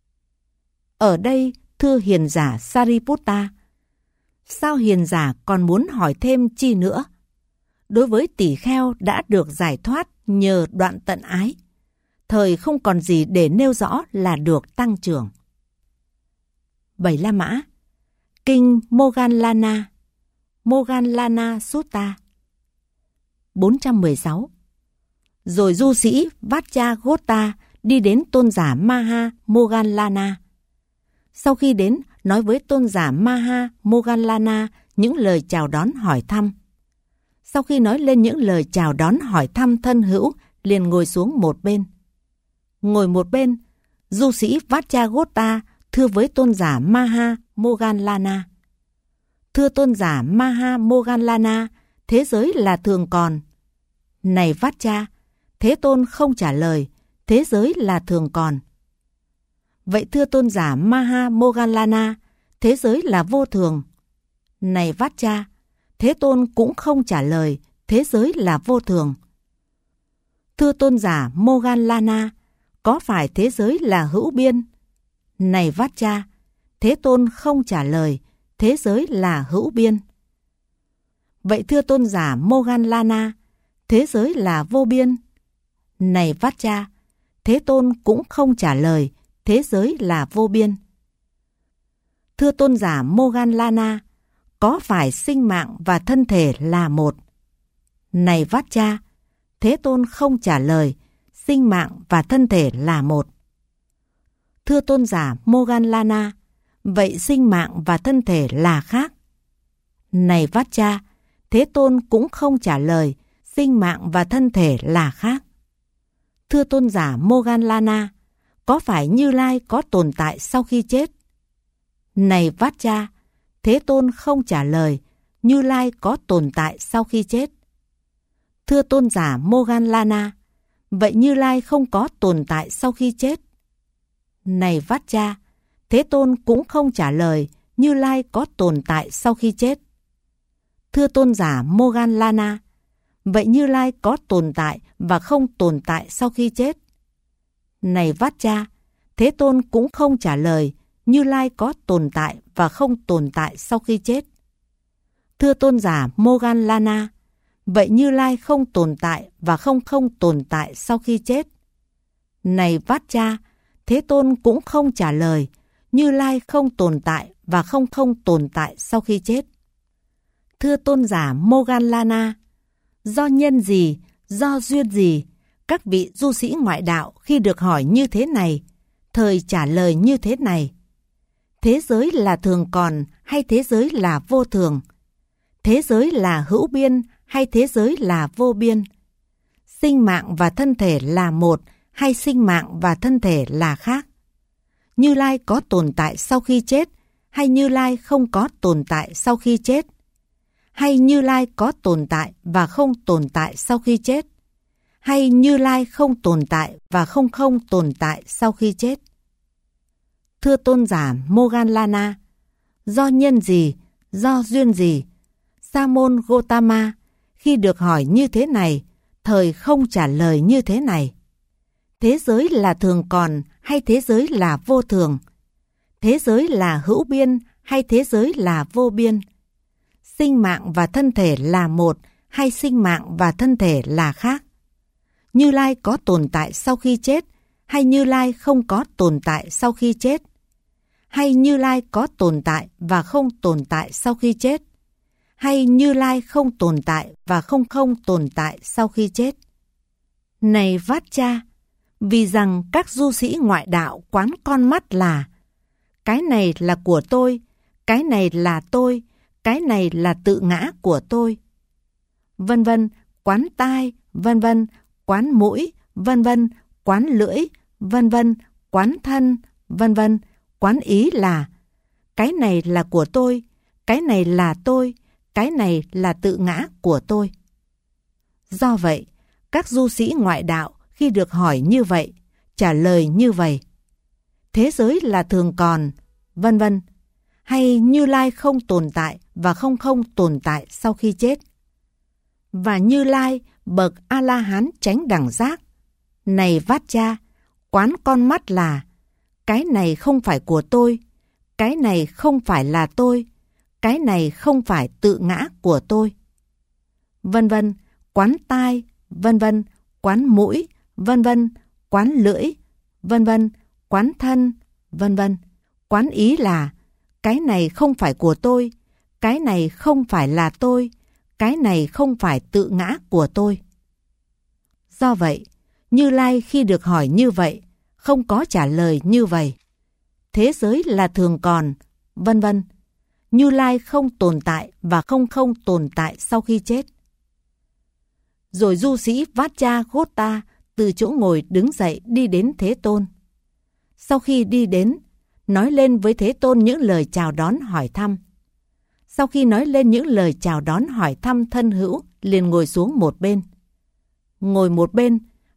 Ở đây, thưa hiền giả Sariputta, sao hiền giả còn muốn hỏi thêm chi nữa? Đối với tỷ kheo đã được giải thoát nhờ đoạn tận ái, thời không còn gì để nêu rõ là được tăng trưởng. Bảy La Mã, Kinh Moggallana, Moggallana Sutta. bốn trăm mười sáu. Rồi du sĩ Vajragota đi đến tôn giả Maha Moggallana. Sau khi đến, nói với tôn giả Maha Moggallana những lời chào đón hỏi thăm. Sau khi nói lên những lời chào đón hỏi thăm thân hữu, liền ngồi xuống một bên. Ngồi một bên, du sĩ Vajragota thưa với tôn giả Maha Moggallana. Thưa tôn giả Maha Moggallana, thế giới là thường còn. Này Vajra, Thế Tôn không trả lời, thế giới là thường còn. Vậy thưa tôn giả Maha Moggallana, thế giới là vô thường. Này Vajja, Thế Tôn cũng không trả lời, thế giới là vô thường. Thưa tôn giả Moggallana, có phải thế giới là hữu biên? Này Vajja, Thế Tôn không trả lời, thế giới là hữu biên. Vậy thưa tôn giả Moggallana, thế giới là vô biên? Này Vajja, Thế Tôn cũng không trả lời, thế giới là vô biên. Thưa tôn giả Moggallana, có phải sinh mạng và thân thể là một? Này Vajja, Thế Tôn không trả lời, sinh mạng và thân thể là một. Thưa tôn giả Moggallana, vậy sinh mạng và thân thể là khác? Này Vajja, Thế Tôn cũng không trả lời, sinh mạng và thân thể là khác. Thưa tôn giả Moggallana, có phải Như Lai có tồn tại sau khi chết? Này Vajja, Thế Tôn không trả lời, Như Lai có tồn tại sau khi chết. Thưa tôn giả Moggallana, vậy Như Lai không có tồn tại sau khi chết? Này Vajja, Thế Tôn cũng không trả lời, Như Lai có tồn tại sau khi chết. Thưa tôn giả Moggallana, vậy Như Lai có tồn tại và không tồn tại sau khi chết? Này Vajja, Thế Tôn cũng không trả lời, Như Lai có tồn tại và không tồn tại sau khi chết. Thưa tôn giả Moggallana, vậy Như Lai không tồn tại và không không tồn tại sau khi chết? Này Vajja, Thế Tôn cũng không trả lời, Như Lai không tồn tại và không không tồn tại sau khi chết. Thưa tôn giả Moggallana, do nhân gì, do duyên gì, các vị du sĩ ngoại đạo khi được hỏi như thế này, thời trả lời như thế này: thế giới là thường còn hay thế giới là vô thường? Thế giới là hữu biên hay thế giới là vô biên? Sinh mạng và thân thể là một hay sinh mạng và thân thể là khác? Như Lai có tồn tại sau khi chết hay Như Lai không có tồn tại sau khi chết? Hay Như Lai có tồn tại và không tồn tại sau khi chết? Hay Như Lai không tồn tại và không không tồn tại sau khi chết? Thưa tôn giả Moggallana, do nhân gì, do duyên gì, Sa môn Gotama khi được hỏi như thế này, thời không trả lời như thế này: thế giới là thường còn hay thế giới là vô thường? Thế giới là hữu biên hay thế giới là vô biên? Sinh mạng và thân thể là một hay sinh mạng và thân thể là khác? Như Lai có tồn tại sau khi chết hay Như Lai không có tồn tại sau khi chết? Hay Như Lai có tồn tại và không tồn tại sau khi chết? Hay Như Lai không tồn tại và không không tồn tại sau khi chết? Này Vajja, vì rằng các du sĩ ngoại đạo quán con mắt là cái này là của tôi, cái này là tôi, cái này là tự ngã của tôi, vân vân, quán tai, vân vân, quán mũi, vân vân, quán lưỡi, vân vân, quán thân, vân vân, quán ý là cái này là của tôi, cái này là tôi, cái này là tự ngã của tôi. Do vậy, các du sĩ ngoại đạo khi được hỏi như vậy, trả lời như vậy: thế giới là thường còn, vân vân, hay Như Lai không tồn tại và không không tồn tại sau khi chết. Và Như Lai bậc A-la-hán chánh đẳng giác: này Vajja, quán con mắt là cái này không phải của tôi, cái này không phải là tôi, cái này không phải tự ngã của tôi, vân vân, quán tai, vân vân, quán mũi, vân vân, quán lưỡi, vân vân, quán thân, vân vân, quán ý là cái này không phải của tôi, cái này không phải là tôi, cái này không phải tự ngã của tôi. Do vậy, Như Lai khi được hỏi như vậy, không có trả lời như vậy: thế giới là thường còn, vân vân. Như Lai không tồn tại và không không tồn tại sau khi chết. Rồi du sĩ Vajjagota từ chỗ ngồi đứng dậy đi đến Thế Tôn. Sau khi đi đến, nói lên với Thế Tôn những lời chào đón hỏi thăm. Sau khi nói lên những lời chào đón hỏi thăm thân hữu, liền ngồi xuống một bên. Ngồi một bên,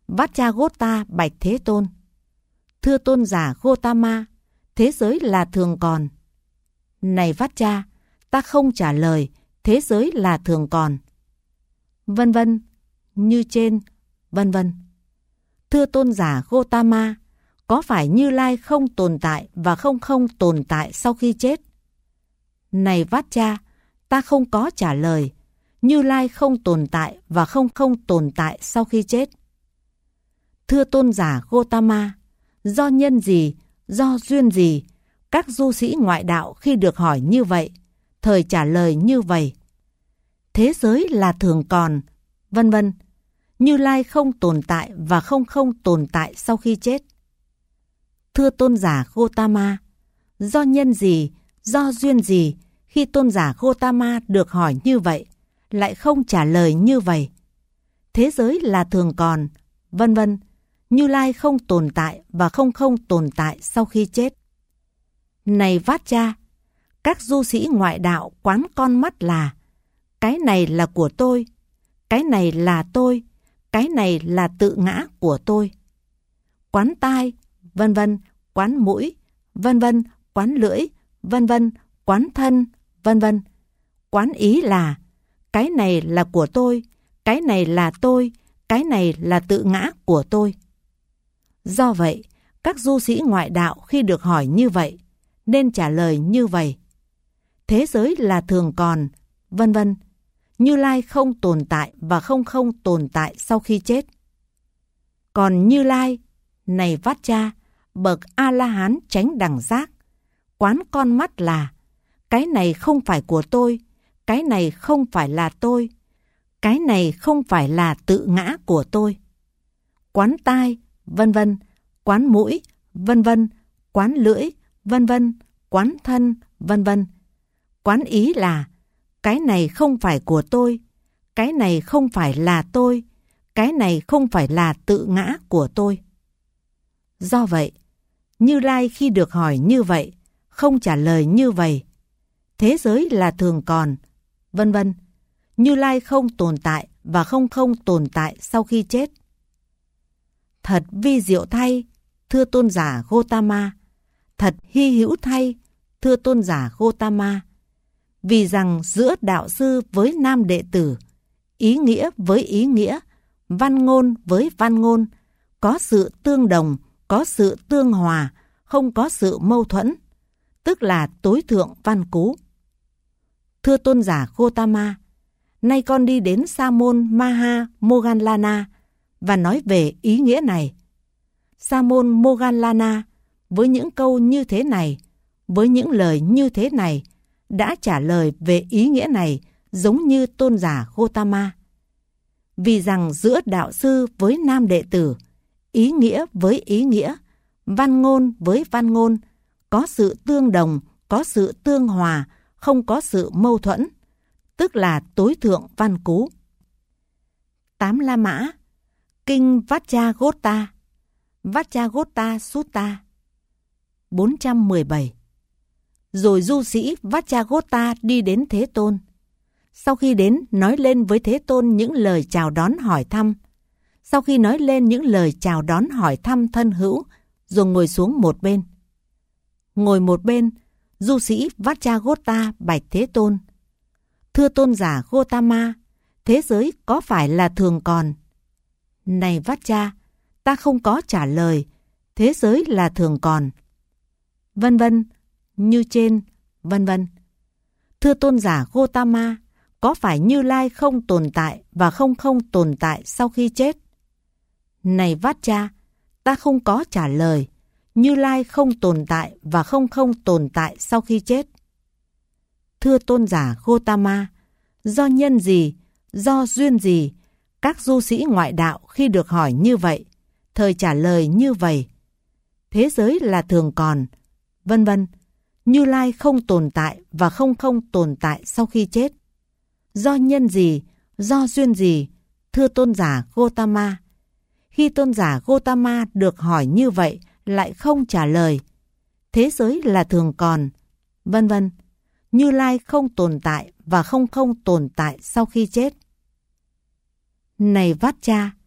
Vajragota bạch Thế Tôn: Thưa tôn giả Gotama, thế giới là thường còn. Này Vajra, ta không trả lời, thế giới là thường còn. Vân vân, như trên, vân vân. Thưa tôn giả Gotama, có phải Như Lai không tồn tại và không không tồn tại sau khi chết? Này Vajra, ta không có trả lời, Như Lai không tồn tại và không không tồn tại sau khi chết. Thưa tôn giả Gotama, do nhân gì, do duyên gì, các du sĩ ngoại đạo khi được hỏi như vậy, thời trả lời như vậy: thế giới là thường còn, vân vân. Như Lai không tồn tại và không không tồn tại sau khi chết. Thưa tôn giả Gotama, do nhân gì, do duyên gì, khi tôn giả Gotama được hỏi như vậy, lại không trả lời như vậy: thế giới là thường còn, vân vân. Như Lai không tồn tại và không không tồn tại sau khi chết. Này Vajra, các du sĩ ngoại đạo quán con mắt là: cái này là của tôi, cái này là tôi, cái này là tự ngã của tôi. Quán tai, vân vân, quán mũi, vân vân, quán lưỡi, vân vân, quán thân, vân vân. Quán ý là: cái này là của tôi, cái này là tôi, cái này là tự ngã của tôi. Do vậy, các du sĩ ngoại đạo khi được hỏi như vậy, nên trả lời như vậy: thế giới là thường còn, vân vân. Như Lai không tồn tại và không không tồn tại sau khi chết. Còn Như Lai, này Vajra, bậc A-la-hán chánh đẳng giác, quán con mắt là: cái này không phải của tôi, cái này không phải là tôi, cái này không phải là tự ngã của tôi. Quán tai, vân vân, quán mũi, vân vân, quán lưỡi, vân vân, quán thân, vân vân. Quán ý là: cái này không phải của tôi, cái này không phải là tôi, cái này không phải là tự ngã của tôi. Do vậy, Như Lai khi được hỏi như vậy, không trả lời như vậy: thế giới là thường còn, vân vân. Như Lai không tồn tại và không không tồn tại sau khi chết. Thật vi diệu thay, thưa tôn giả Gotama, thật hy hữu thay, thưa tôn giả Gotama, vì rằng giữa đạo sư với nam đệ tử, ý nghĩa với ý nghĩa, văn ngôn với văn ngôn, có sự tương đồng, có sự tương hòa, không có sự mâu thuẫn, tức là tối thượng văn cú. Thưa tôn giả Gotama, nay con đi đến Sa môn Maha Moggallana và nói về ý nghĩa này. Sa môn Moggallana với những câu như thế này, với những lời như thế này, đã trả lời về ý nghĩa này giống như tôn giả Gotama. Vì rằng giữa đạo sư với nam đệ tử, ý nghĩa với ý nghĩa, văn ngôn với văn ngôn, có sự tương đồng, có sự tương hòa, không có sự mâu thuẫn, tức là tối thượng văn cú. Tám La Mã, Kinh Vajragota, Vajragota Sutta, bốn trăm mười bảy. Rồi du sĩ Vajragota đi đến Thế Tôn. Sau khi đến, nói lên với Thế Tôn những lời chào đón hỏi thăm. Sau khi nói lên những lời chào đón hỏi thăm thân hữu, rồi ngồi xuống một bên. Ngồi một bên, du sĩ Vajragota bạch Thế Tôn: thưa tôn giả Gotama, thế giới có phải là thường còn? Này Vajra, ta không có trả lời, thế giới là thường còn. Vân vân, như trên, vân vân. Thưa tôn giả Gotama, có phải Như Lai không tồn tại và không không tồn tại sau khi chết? Này Vajra, ta không có trả lời, Như Lai không tồn tại và không không tồn tại sau khi chết. Thưa tôn giả Gotama, do nhân gì, do duyên gì, các du sĩ ngoại đạo khi được hỏi như vậy, thời trả lời như vậy: thế giới là thường còn, vân vân. Như Lai không tồn tại và không không tồn tại sau khi chết. Do nhân gì, do duyên gì, thưa tôn giả Gotama. Khi tôn giả Gotama được hỏi như vậy lại không trả lời: thế giới là thường còn, vân vân. Như Lai không tồn tại và không không tồn tại sau khi chết. Này Vajra,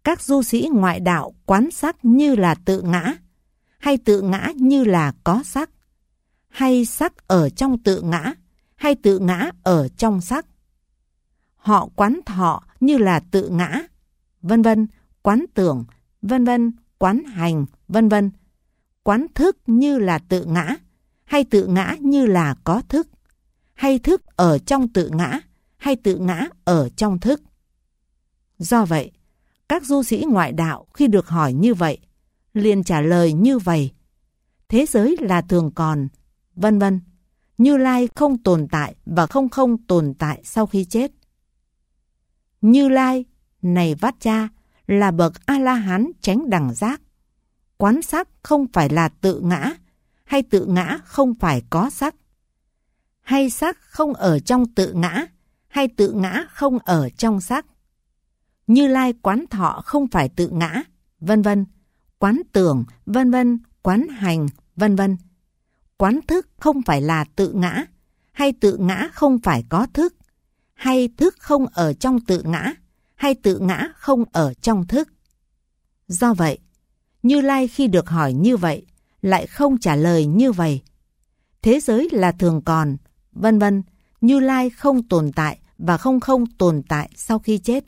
các du sĩ ngoại đạo quán sắc như là tự ngã, hay tự ngã như là có sắc, hay sắc ở trong tự ngã, hay tự ngã ở trong sắc. Họ quán thọ như là tự ngã, vân vân, quán tưởng, vân vân, quán hành, vân vân. Quán thức như là tự ngã, hay tự ngã như là có thức, hay thức ở trong tự ngã, hay tự ngã ở trong thức. Do vậy, các du sĩ ngoại đạo khi được hỏi như vậy, liền trả lời như vậy: thế giới là thường còn, vân vân. Như Lai không tồn tại và không không tồn tại sau khi chết. Như Lai, này Vátcha, là bậc A-la-hán chánh đẳng giác. Quán sắc không phải là tự ngã, hay tự ngã không phải có sắc, hay sắc không ở trong tự ngã, hay tự ngã không ở trong sắc. Như Lai quán thọ không phải tự ngã, vân vân, quán tưởng, vân vân, quán hành, vân vân. Quán thức không phải là tự ngã, hay tự ngã không phải có thức, hay thức không ở trong tự ngã, hay tự ngã không ở trong thức. Do vậy, Như Lai khi được hỏi như vậy, lại không trả lời như vậy: thế giới là thường còn, vân vân. Như Lai không tồn tại và không không tồn tại sau khi chết.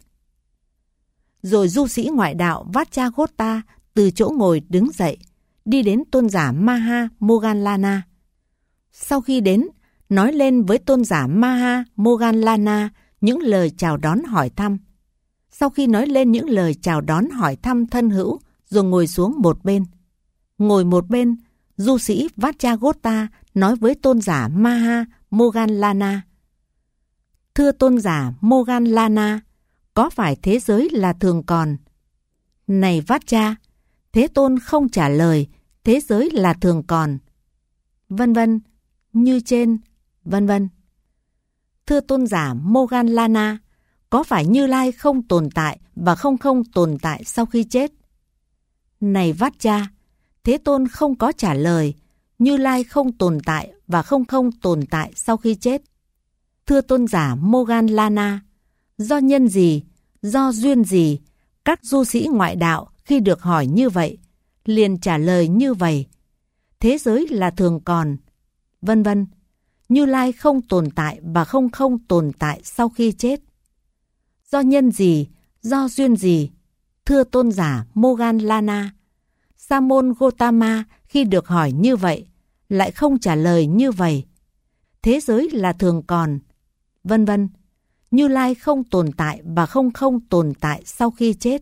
Rồi du sĩ ngoại đạo Vacchagotta từ chỗ ngồi đứng dậy, đi đến tôn giả Maha Moggallana. Sau khi đến, nói lên với tôn giả Maha Moggallana những lời chào đón hỏi thăm. Sau khi nói lên những lời chào đón hỏi thăm thân hữu, rồi ngồi xuống một bên. Ngồi một bên, du sĩ Vacchagotta nói với tôn giả Maha Moggallana: thưa tôn giả Moggallana, có phải thế giới là thường còn? Này Vátcha, Thế Tôn không trả lời thế giới là thường còn, vân vân, như trên, vân vân. Thưa tôn giả Moggallana, có phải Như Lai không tồn tại và không không tồn tại sau khi chết? Này Vátcha, Thế Tôn không có trả lời Như Lai không tồn tại và không không tồn tại sau khi chết. Thưa tôn giả Moggallana, do nhân gì, do duyên gì, các du sĩ ngoại đạo khi được hỏi như vậy, liền trả lời như vậy: thế giới là thường còn, vân vân. Như Lai không tồn tại và không không tồn tại sau khi chết. Do nhân gì, do duyên gì? Thưa tôn giả Moggallana, Sa môn Gotama khi được hỏi như vậy, lại không trả lời như vậy: thế giới là thường còn, vân vân. Như Lai không tồn tại và không không tồn tại sau khi chết.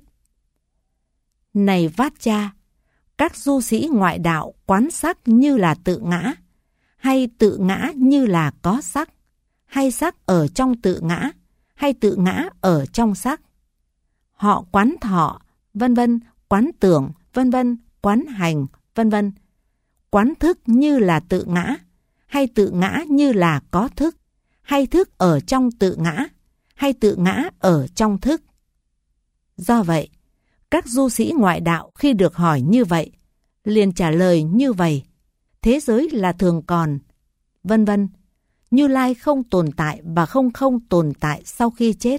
Này Vátcha, các du sĩ ngoại đạo quán sắc như là tự ngã, hay tự ngã như là có sắc, hay sắc ở trong tự ngã, hay tự ngã ở trong sắc. Họ quán thọ, vân vân, quán tưởng, vân vân, quán hành, vân vân. Quán thức như là tự ngã, hay tự ngã như là có thức, hay thức ở trong tự ngã, hay tự ngã ở trong thức. Do vậy, các du sĩ ngoại đạo khi được hỏi như vậy, liền trả lời như vậy: thế giới là thường còn, vân vân. Như Lai không tồn tại và không không tồn tại sau khi chết.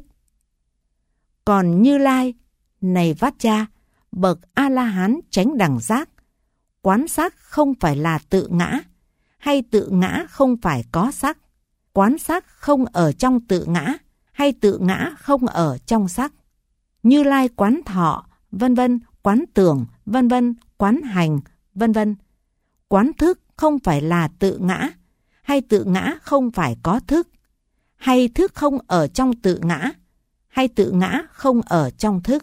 Còn Như Lai, này Vátcha, bậc A-la-hán chánh đẳng giác, quán sắc không phải là tự ngã, hay tự ngã không phải có sắc, quán sắc không ở trong tự ngã, hay tự ngã không ở trong sắc. Như Lai quán thọ, vân vân, quán tưởng, vân vân, quán hành, vân vân. Quán thức không phải là tự ngã, hay tự ngã không phải có thức, hay thức không ở trong tự ngã, hay tự ngã không ở trong thức.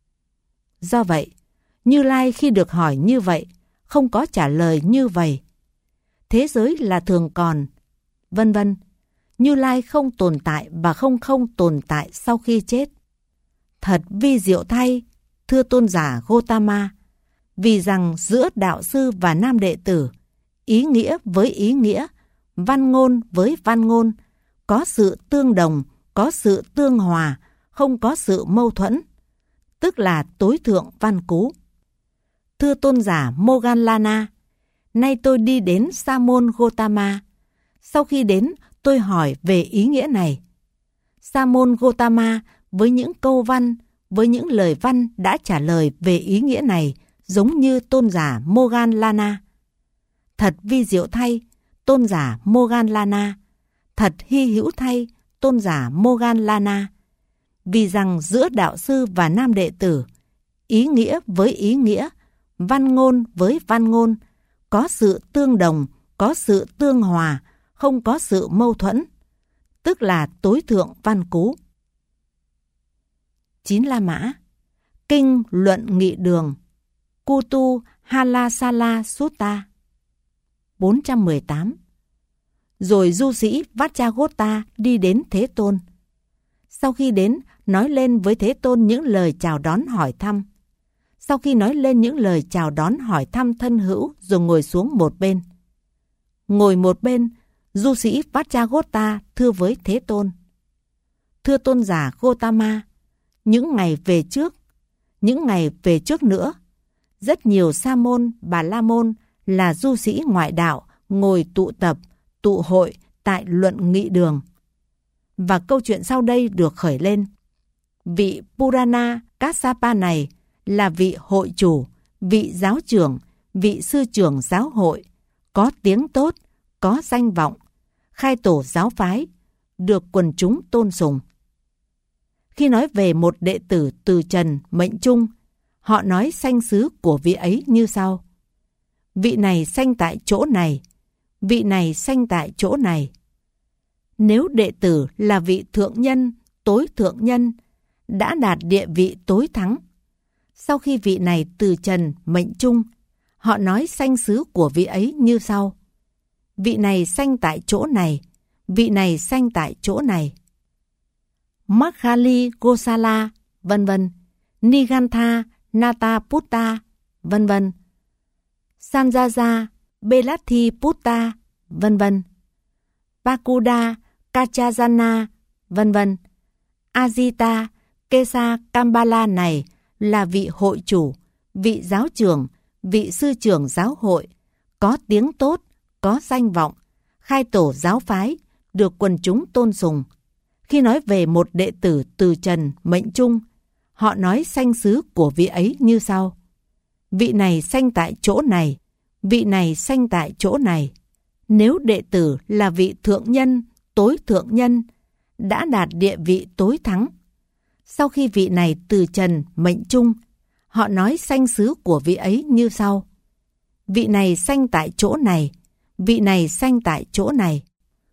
Do vậy, Như Lai khi được hỏi như vậy, không có trả lời như vậy: thế giới là thường còn, vân vân. Như Lai không tồn tại và không không tồn tại sau khi chết. Thật vi diệu thay, thưa tôn giả Gotama, vì rằng giữa đạo sư và nam đệ tử, ý nghĩa với ý nghĩa, văn ngôn với văn ngôn, có sự tương đồng, có sự tương hòa, không có sự mâu thuẫn, tức là tối thượng văn cú. Thưa tôn giả Moggallana, nay tôi đi đến Sa môn Gotama. Sau khi đến, tôi hỏi về ý nghĩa này. Sa môn Gotama với những câu văn, với những lời văn đã trả lời về ý nghĩa này giống như tôn giả Moggallana. Thật vi diệu thay, tôn giả Moggallana. Thật hy hữu thay, tôn giả Moggallana. Vì rằng giữa đạo sư và nam đệ tử, ý nghĩa với ý nghĩa, văn ngôn với văn ngôn, có sự tương đồng, có sự tương hòa, không có sự mâu thuẫn, tức là tối thượng văn cú. Chín La Mã. Kinh Luận Nghị Đường, Kutu Halasala Sutta. bốn trăm mười tám. Rồi du sĩ Vajragota đi đến Thế Tôn. Sau khi đến, nói lên với Thế Tôn những lời chào đón hỏi thăm. Sau khi nói lên những lời chào đón hỏi thăm thân hữu, rồi ngồi xuống một bên. Ngồi một bên, du sĩ Vajragota thưa với Thế Tôn: Thưa tôn giả Gotama, những ngày về trước, những ngày về trước nữa, rất nhiều sa môn, bà la môn là du sĩ ngoại đạo ngồi tụ tập, tụ hội tại Luận Nghị Đường. Và câu chuyện sau đây được khởi lên. Vị Purana Kassapa này là vị hội chủ, vị giáo trưởng, vị sư trưởng giáo hội, có tiếng tốt, có danh vọng, khai tổ giáo phái, được quần chúng tôn sùng. Khi nói về một đệ tử từ trần mệnh chung, họ nói sanh xứ của vị ấy như sau: vị này sanh tại chỗ này, vị này sanh tại chỗ này. Nếu đệ tử là vị thượng nhân, tối thượng nhân, đã đạt địa vị tối thắng, sau khi vị này từ trần mệnh chung, họ nói sanh xứ của vị ấy như sau: vị này sanh tại chỗ này, vị này sanh tại chỗ này. Makhali Gosala, vân vân, Nigantha Nataputta, vân vân, Sanjaja Belathi Putta, vân vân, Pakuda Kachajana, vân vân, Ajita Kesa Kambala này là vị hội chủ, vị giáo trưởng, vị sư trưởng giáo hội, có tiếng tốt, có danh vọng, khai tổ giáo phái, được quần chúng tôn sùng. Khi nói về một đệ tử từ trần mệnh chung, họ nói sanh xứ của vị ấy như sau: vị này sanh tại chỗ này, vị này sanh tại chỗ này. Nếu đệ tử là vị thượng nhân, tối thượng nhân, đã đạt địa vị tối thắng, sau khi vị này từ trần mệnh chung, họ nói sanh xứ của vị ấy như sau: vị này sanh tại chỗ này, vị này sanh tại chỗ này.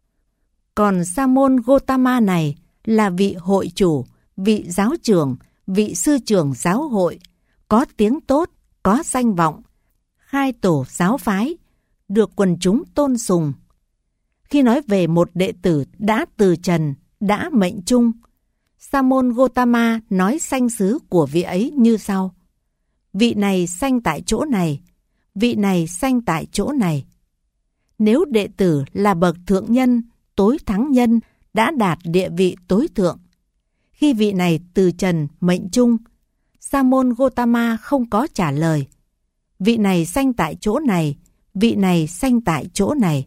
Còn Sa môn Gotama này là vị hội chủ, vị giáo trưởng, vị sư trưởng giáo hội, có tiếng tốt, có danh vọng, khai tổ giáo phái, được quần chúng tôn sùng. Khi nói về một đệ tử đã từ trần, đã mệnh chung, Sa môn Gotama nói sanh xứ của vị ấy như sau: vị này sanh tại chỗ này, vị này sanh tại chỗ này. Nếu đệ tử là bậc thượng nhân, tối thắng nhân, đã đạt địa vị tối thượng, khi vị này từ trần mệnh chung, Sa môn Gotama không có trả lời: vị này sanh tại chỗ này, vị này sanh tại chỗ này.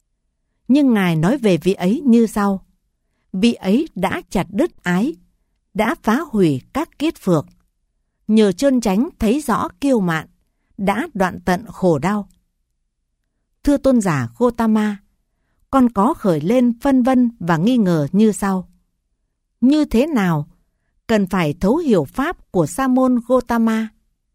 Nhưng Ngài nói về vị ấy như sau: vị ấy đã chặt đứt ái, đã phá hủy các kiết phược, nhờ trơn tránh thấy rõ kiêu mạn, đã đoạn tận khổ đau. Thưa tôn giả Gotama, con có khởi lên phân vân và nghi ngờ như sau: như thế nào cần phải thấu hiểu pháp của Sa môn Gotama?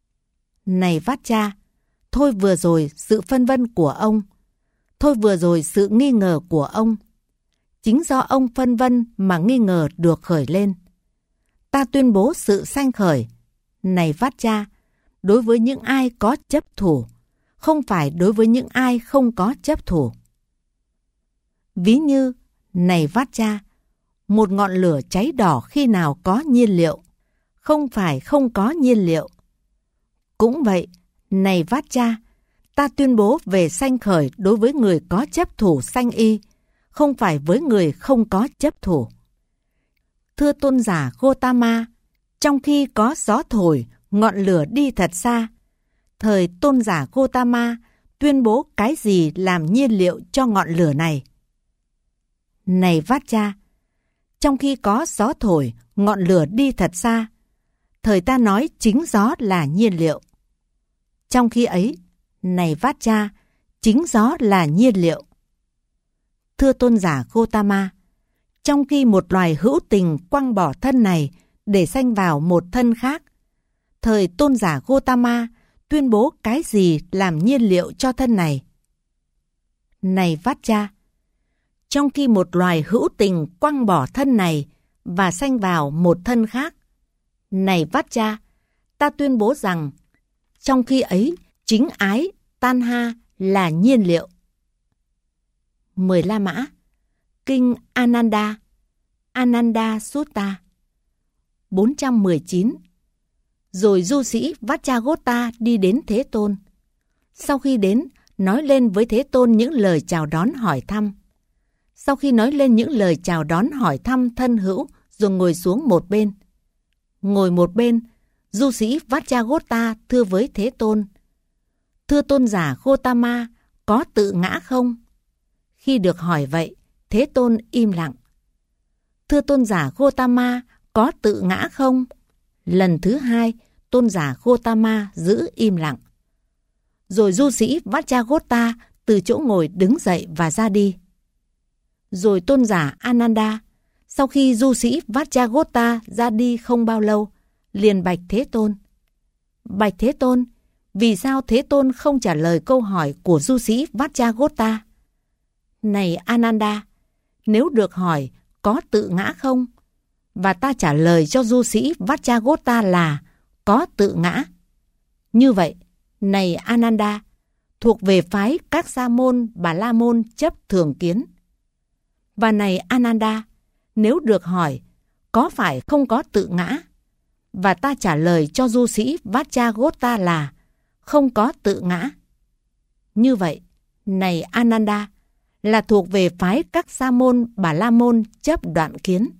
Này Vajra, thôi vừa rồi sự phân vân của ông, thôi vừa rồi sự nghi ngờ của ông, chính do ông phân vân mà nghi ngờ được khởi lên. Ta tuyên bố sự sanh khởi, này Vajra, đối với những ai có chấp thủ, không phải đối với những ai không có chấp thủ. Ví như, này Vajra, một ngọn lửa cháy đỏ khi nào có nhiên liệu, không phải không có nhiên liệu. Cũng vậy, này Vajra, ta tuyên bố về sanh khởi đối với người có chấp thủ sanh y, không phải với người không có chấp thủ. Thưa tôn giả Gotama, trong khi có gió thổi, ngọn lửa đi thật xa, thời tôn giả Gotama tuyên bố cái gì làm nhiên liệu cho ngọn lửa này? Này Vajra, trong khi có gió thổi, ngọn lửa đi thật xa, thời ta nói chính gió là nhiên liệu. Trong khi ấy, này Vajja, chính gió là nhiên liệu. Thưa tôn giả Gotama, trong khi một loài hữu tình quăng bỏ thân này để sanh vào một thân khác, thời tôn giả Gotama tuyên bố cái gì làm nhiên liệu cho thân này? Này Vajja, trong khi một loài hữu tình quăng bỏ thân này và sanh vào một thân khác, này Vajja, ta tuyên bố rằng trong khi ấy chính ái Tanha là nhiên liệu. Mười La Mã, Kinh Ananda, Ananda Sutta. bốn trăm mười chín. Rồi du sĩ Vajjagota đi đến Thế Tôn. Sau khi đến, nói lên với Thế Tôn những lời chào đón hỏi thăm. Sau khi nói lên những lời chào đón hỏi thăm thân hữu, rồi ngồi xuống một bên. Ngồi một bên, du sĩ Vajjagota thưa với Thế Tôn: Thưa tôn giả Gotama, có tự ngã không? Khi được hỏi vậy, Thế Tôn im lặng. Thưa tôn giả Gotama, có tự ngã không? Lần thứ hai, tôn giả Gotama giữ im lặng. Rồi du sĩ Vajjagota từ chỗ ngồi đứng dậy và ra đi. Rồi tôn giả Ananda, sau khi du sĩ Vajjagota ra đi không bao lâu, liền bạch Thế Tôn: Bạch Thế Tôn, vì sao Thế Tôn không trả lời câu hỏi của du sĩ Vajjagota? Này Ananda, nếu được hỏi có tự ngã không, và ta trả lời cho du sĩ Vajjagota là có tự ngã. Như vậy, này Ananda, thuộc về phái các sa môn Bà La Môn chấp thường kiến. Và này Ananda, nếu được hỏi có phải không có tự ngã, và ta trả lời cho du sĩ Vajjagota là không có tự ngã. Như vậy, này Ananda, là thuộc về phái các sa môn Bà La Môn chấp đoạn kiến.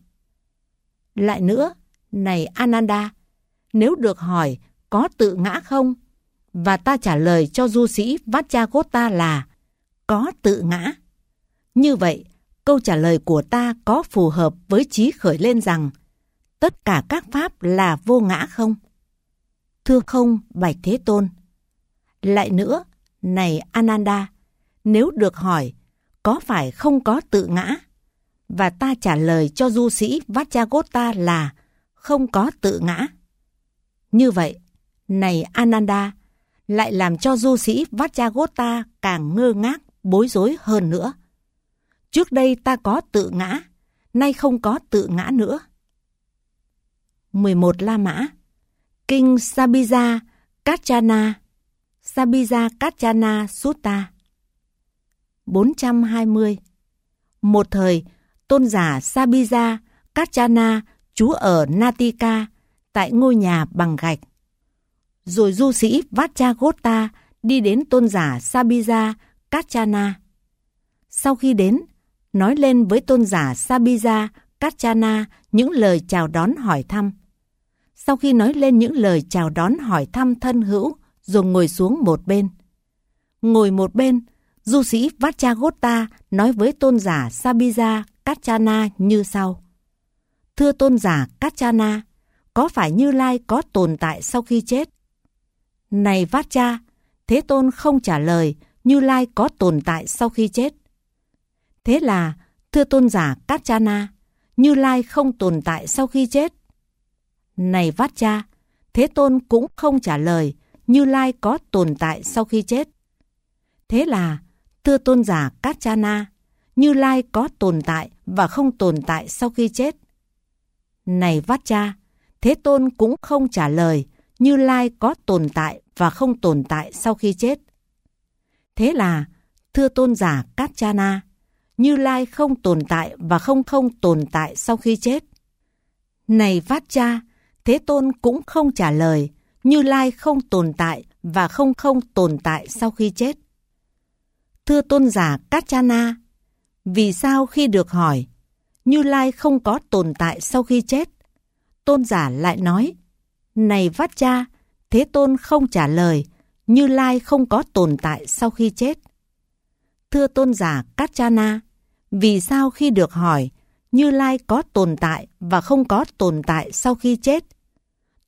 Lại nữa, này Ananda, nếu được hỏi có tự ngã không, và ta trả lời cho du sĩ Vajjagota là có tự ngã. Như vậy, câu trả lời của ta có phù hợp với trí khởi lên rằng tất cả các pháp là vô ngã không? Thưa không, bạch Thế Tôn. Lại nữa, này Ananda, nếu được hỏi có phải không có tự ngã, và ta trả lời cho du sĩ Vajjagota là không có tự ngã. Như vậy, này Ananda, lại làm cho du sĩ Vajjagota càng ngơ ngác, bối rối hơn nữa. Trước đây ta có tự ngã, nay không có tự ngã nữa. Mười một La Mã, Kinh Sabija Kachana, Sabija Kachana Sutta. bốn trăm hai mươi. Một thời, tôn giả Sabija Kachana trú ở Natika, tại ngôi nhà bằng gạch. Rồi du sĩ Vajjagota đi đến tôn giả Sabija Kachana. Sau khi đến, nói lên với tôn giả Sabija Kachana những lời chào đón hỏi thăm. Sau khi nói lên những lời chào đón hỏi thăm thân hữu, rồi ngồi xuống một bên. Ngồi một bên, du sĩ Vajjagota nói với tôn giả Sabija Kachana như sau: Thưa tôn giả Kachana, có phải Như Lai có tồn tại sau khi chết? Này Vajja, Thế Tôn không trả lời Như Lai có tồn tại sau khi chết. Thế là, thưa tôn giả Kachana, Như Lai không tồn tại sau khi chết. Này Vajja, Thế Tôn cũng không trả lời Như Lai có tồn tại sau khi chết. Thế là, thưa tôn giả Kachana, Như Lai có tồn tại và không tồn tại sau khi chết. Này Vajja, Thế Tôn cũng không trả lời Như Lai có tồn tại và không tồn tại sau khi chết. Thế là, thưa tôn giả Kachana, Như Lai không tồn tại và không không tồn tại sau khi chết. Này Vajja, Thế Tôn cũng không trả lời Như Lai không tồn tại và không không tồn tại sau khi chết. Thưa tôn giả Kachana, vì sao khi được hỏi Như Lai không có tồn tại sau khi chết, tôn giả lại nói: Này Vajja, Thế Tôn không trả lời Như Lai không có tồn tại sau khi chết. Thưa tôn giả Kachana, vì sao khi được hỏi Như Lai có tồn tại và không có tồn tại sau khi chết,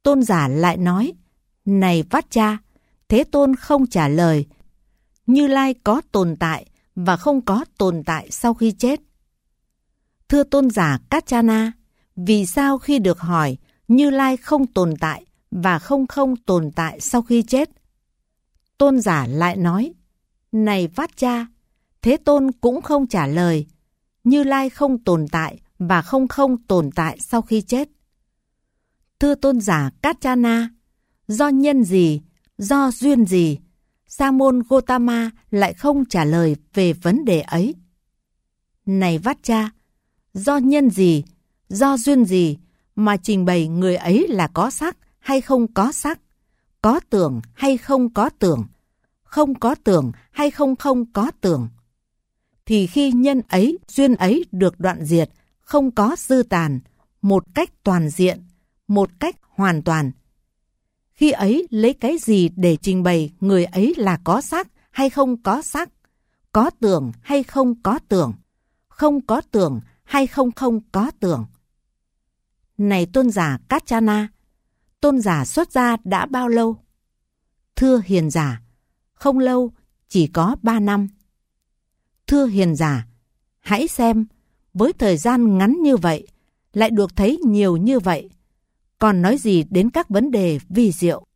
Tôn giả lại nói, này Vát Cha, Thế Tôn không trả lời. Như Lai có tồn tại và không có tồn tại sau khi chết. Thưa tôn giả Kachana, vì sao khi được hỏi Như Lai không tồn tại và không không tồn tại sau khi chết? Tôn giả lại nói, này Vát Cha, Thế Tôn cũng không trả lời. Như Lai không tồn tại và không không tồn tại sau khi chết. Thưa tôn giả Kachana, do nhân gì, do duyên gì, Sa môn Gotama lại không trả lời về vấn đề ấy? Này Vát Cha, do nhân gì, do duyên gì mà trình bày người ấy là có sắc hay không có sắc, có tưởng hay không có tưởng, không có tưởng hay không không có tưởng? Thì khi nhân ấy, duyên ấy được đoạn diệt, không có dư tàn, một cách toàn diện, một cách hoàn toàn. Khi ấy lấy cái gì để trình bày người ấy là có sắc hay không có sắc, có tưởng hay không có tưởng, không có tưởng hay không không có tưởng? Này tôn giả Kachana, tôn giả xuất gia đã bao lâu? Thưa hiền giả, không lâu, chỉ có ba năm. Thưa hiền giả, hãy xem, với thời gian ngắn như vậy, lại được thấy nhiều như vậy, còn nói gì đến các vấn đề vi diệu?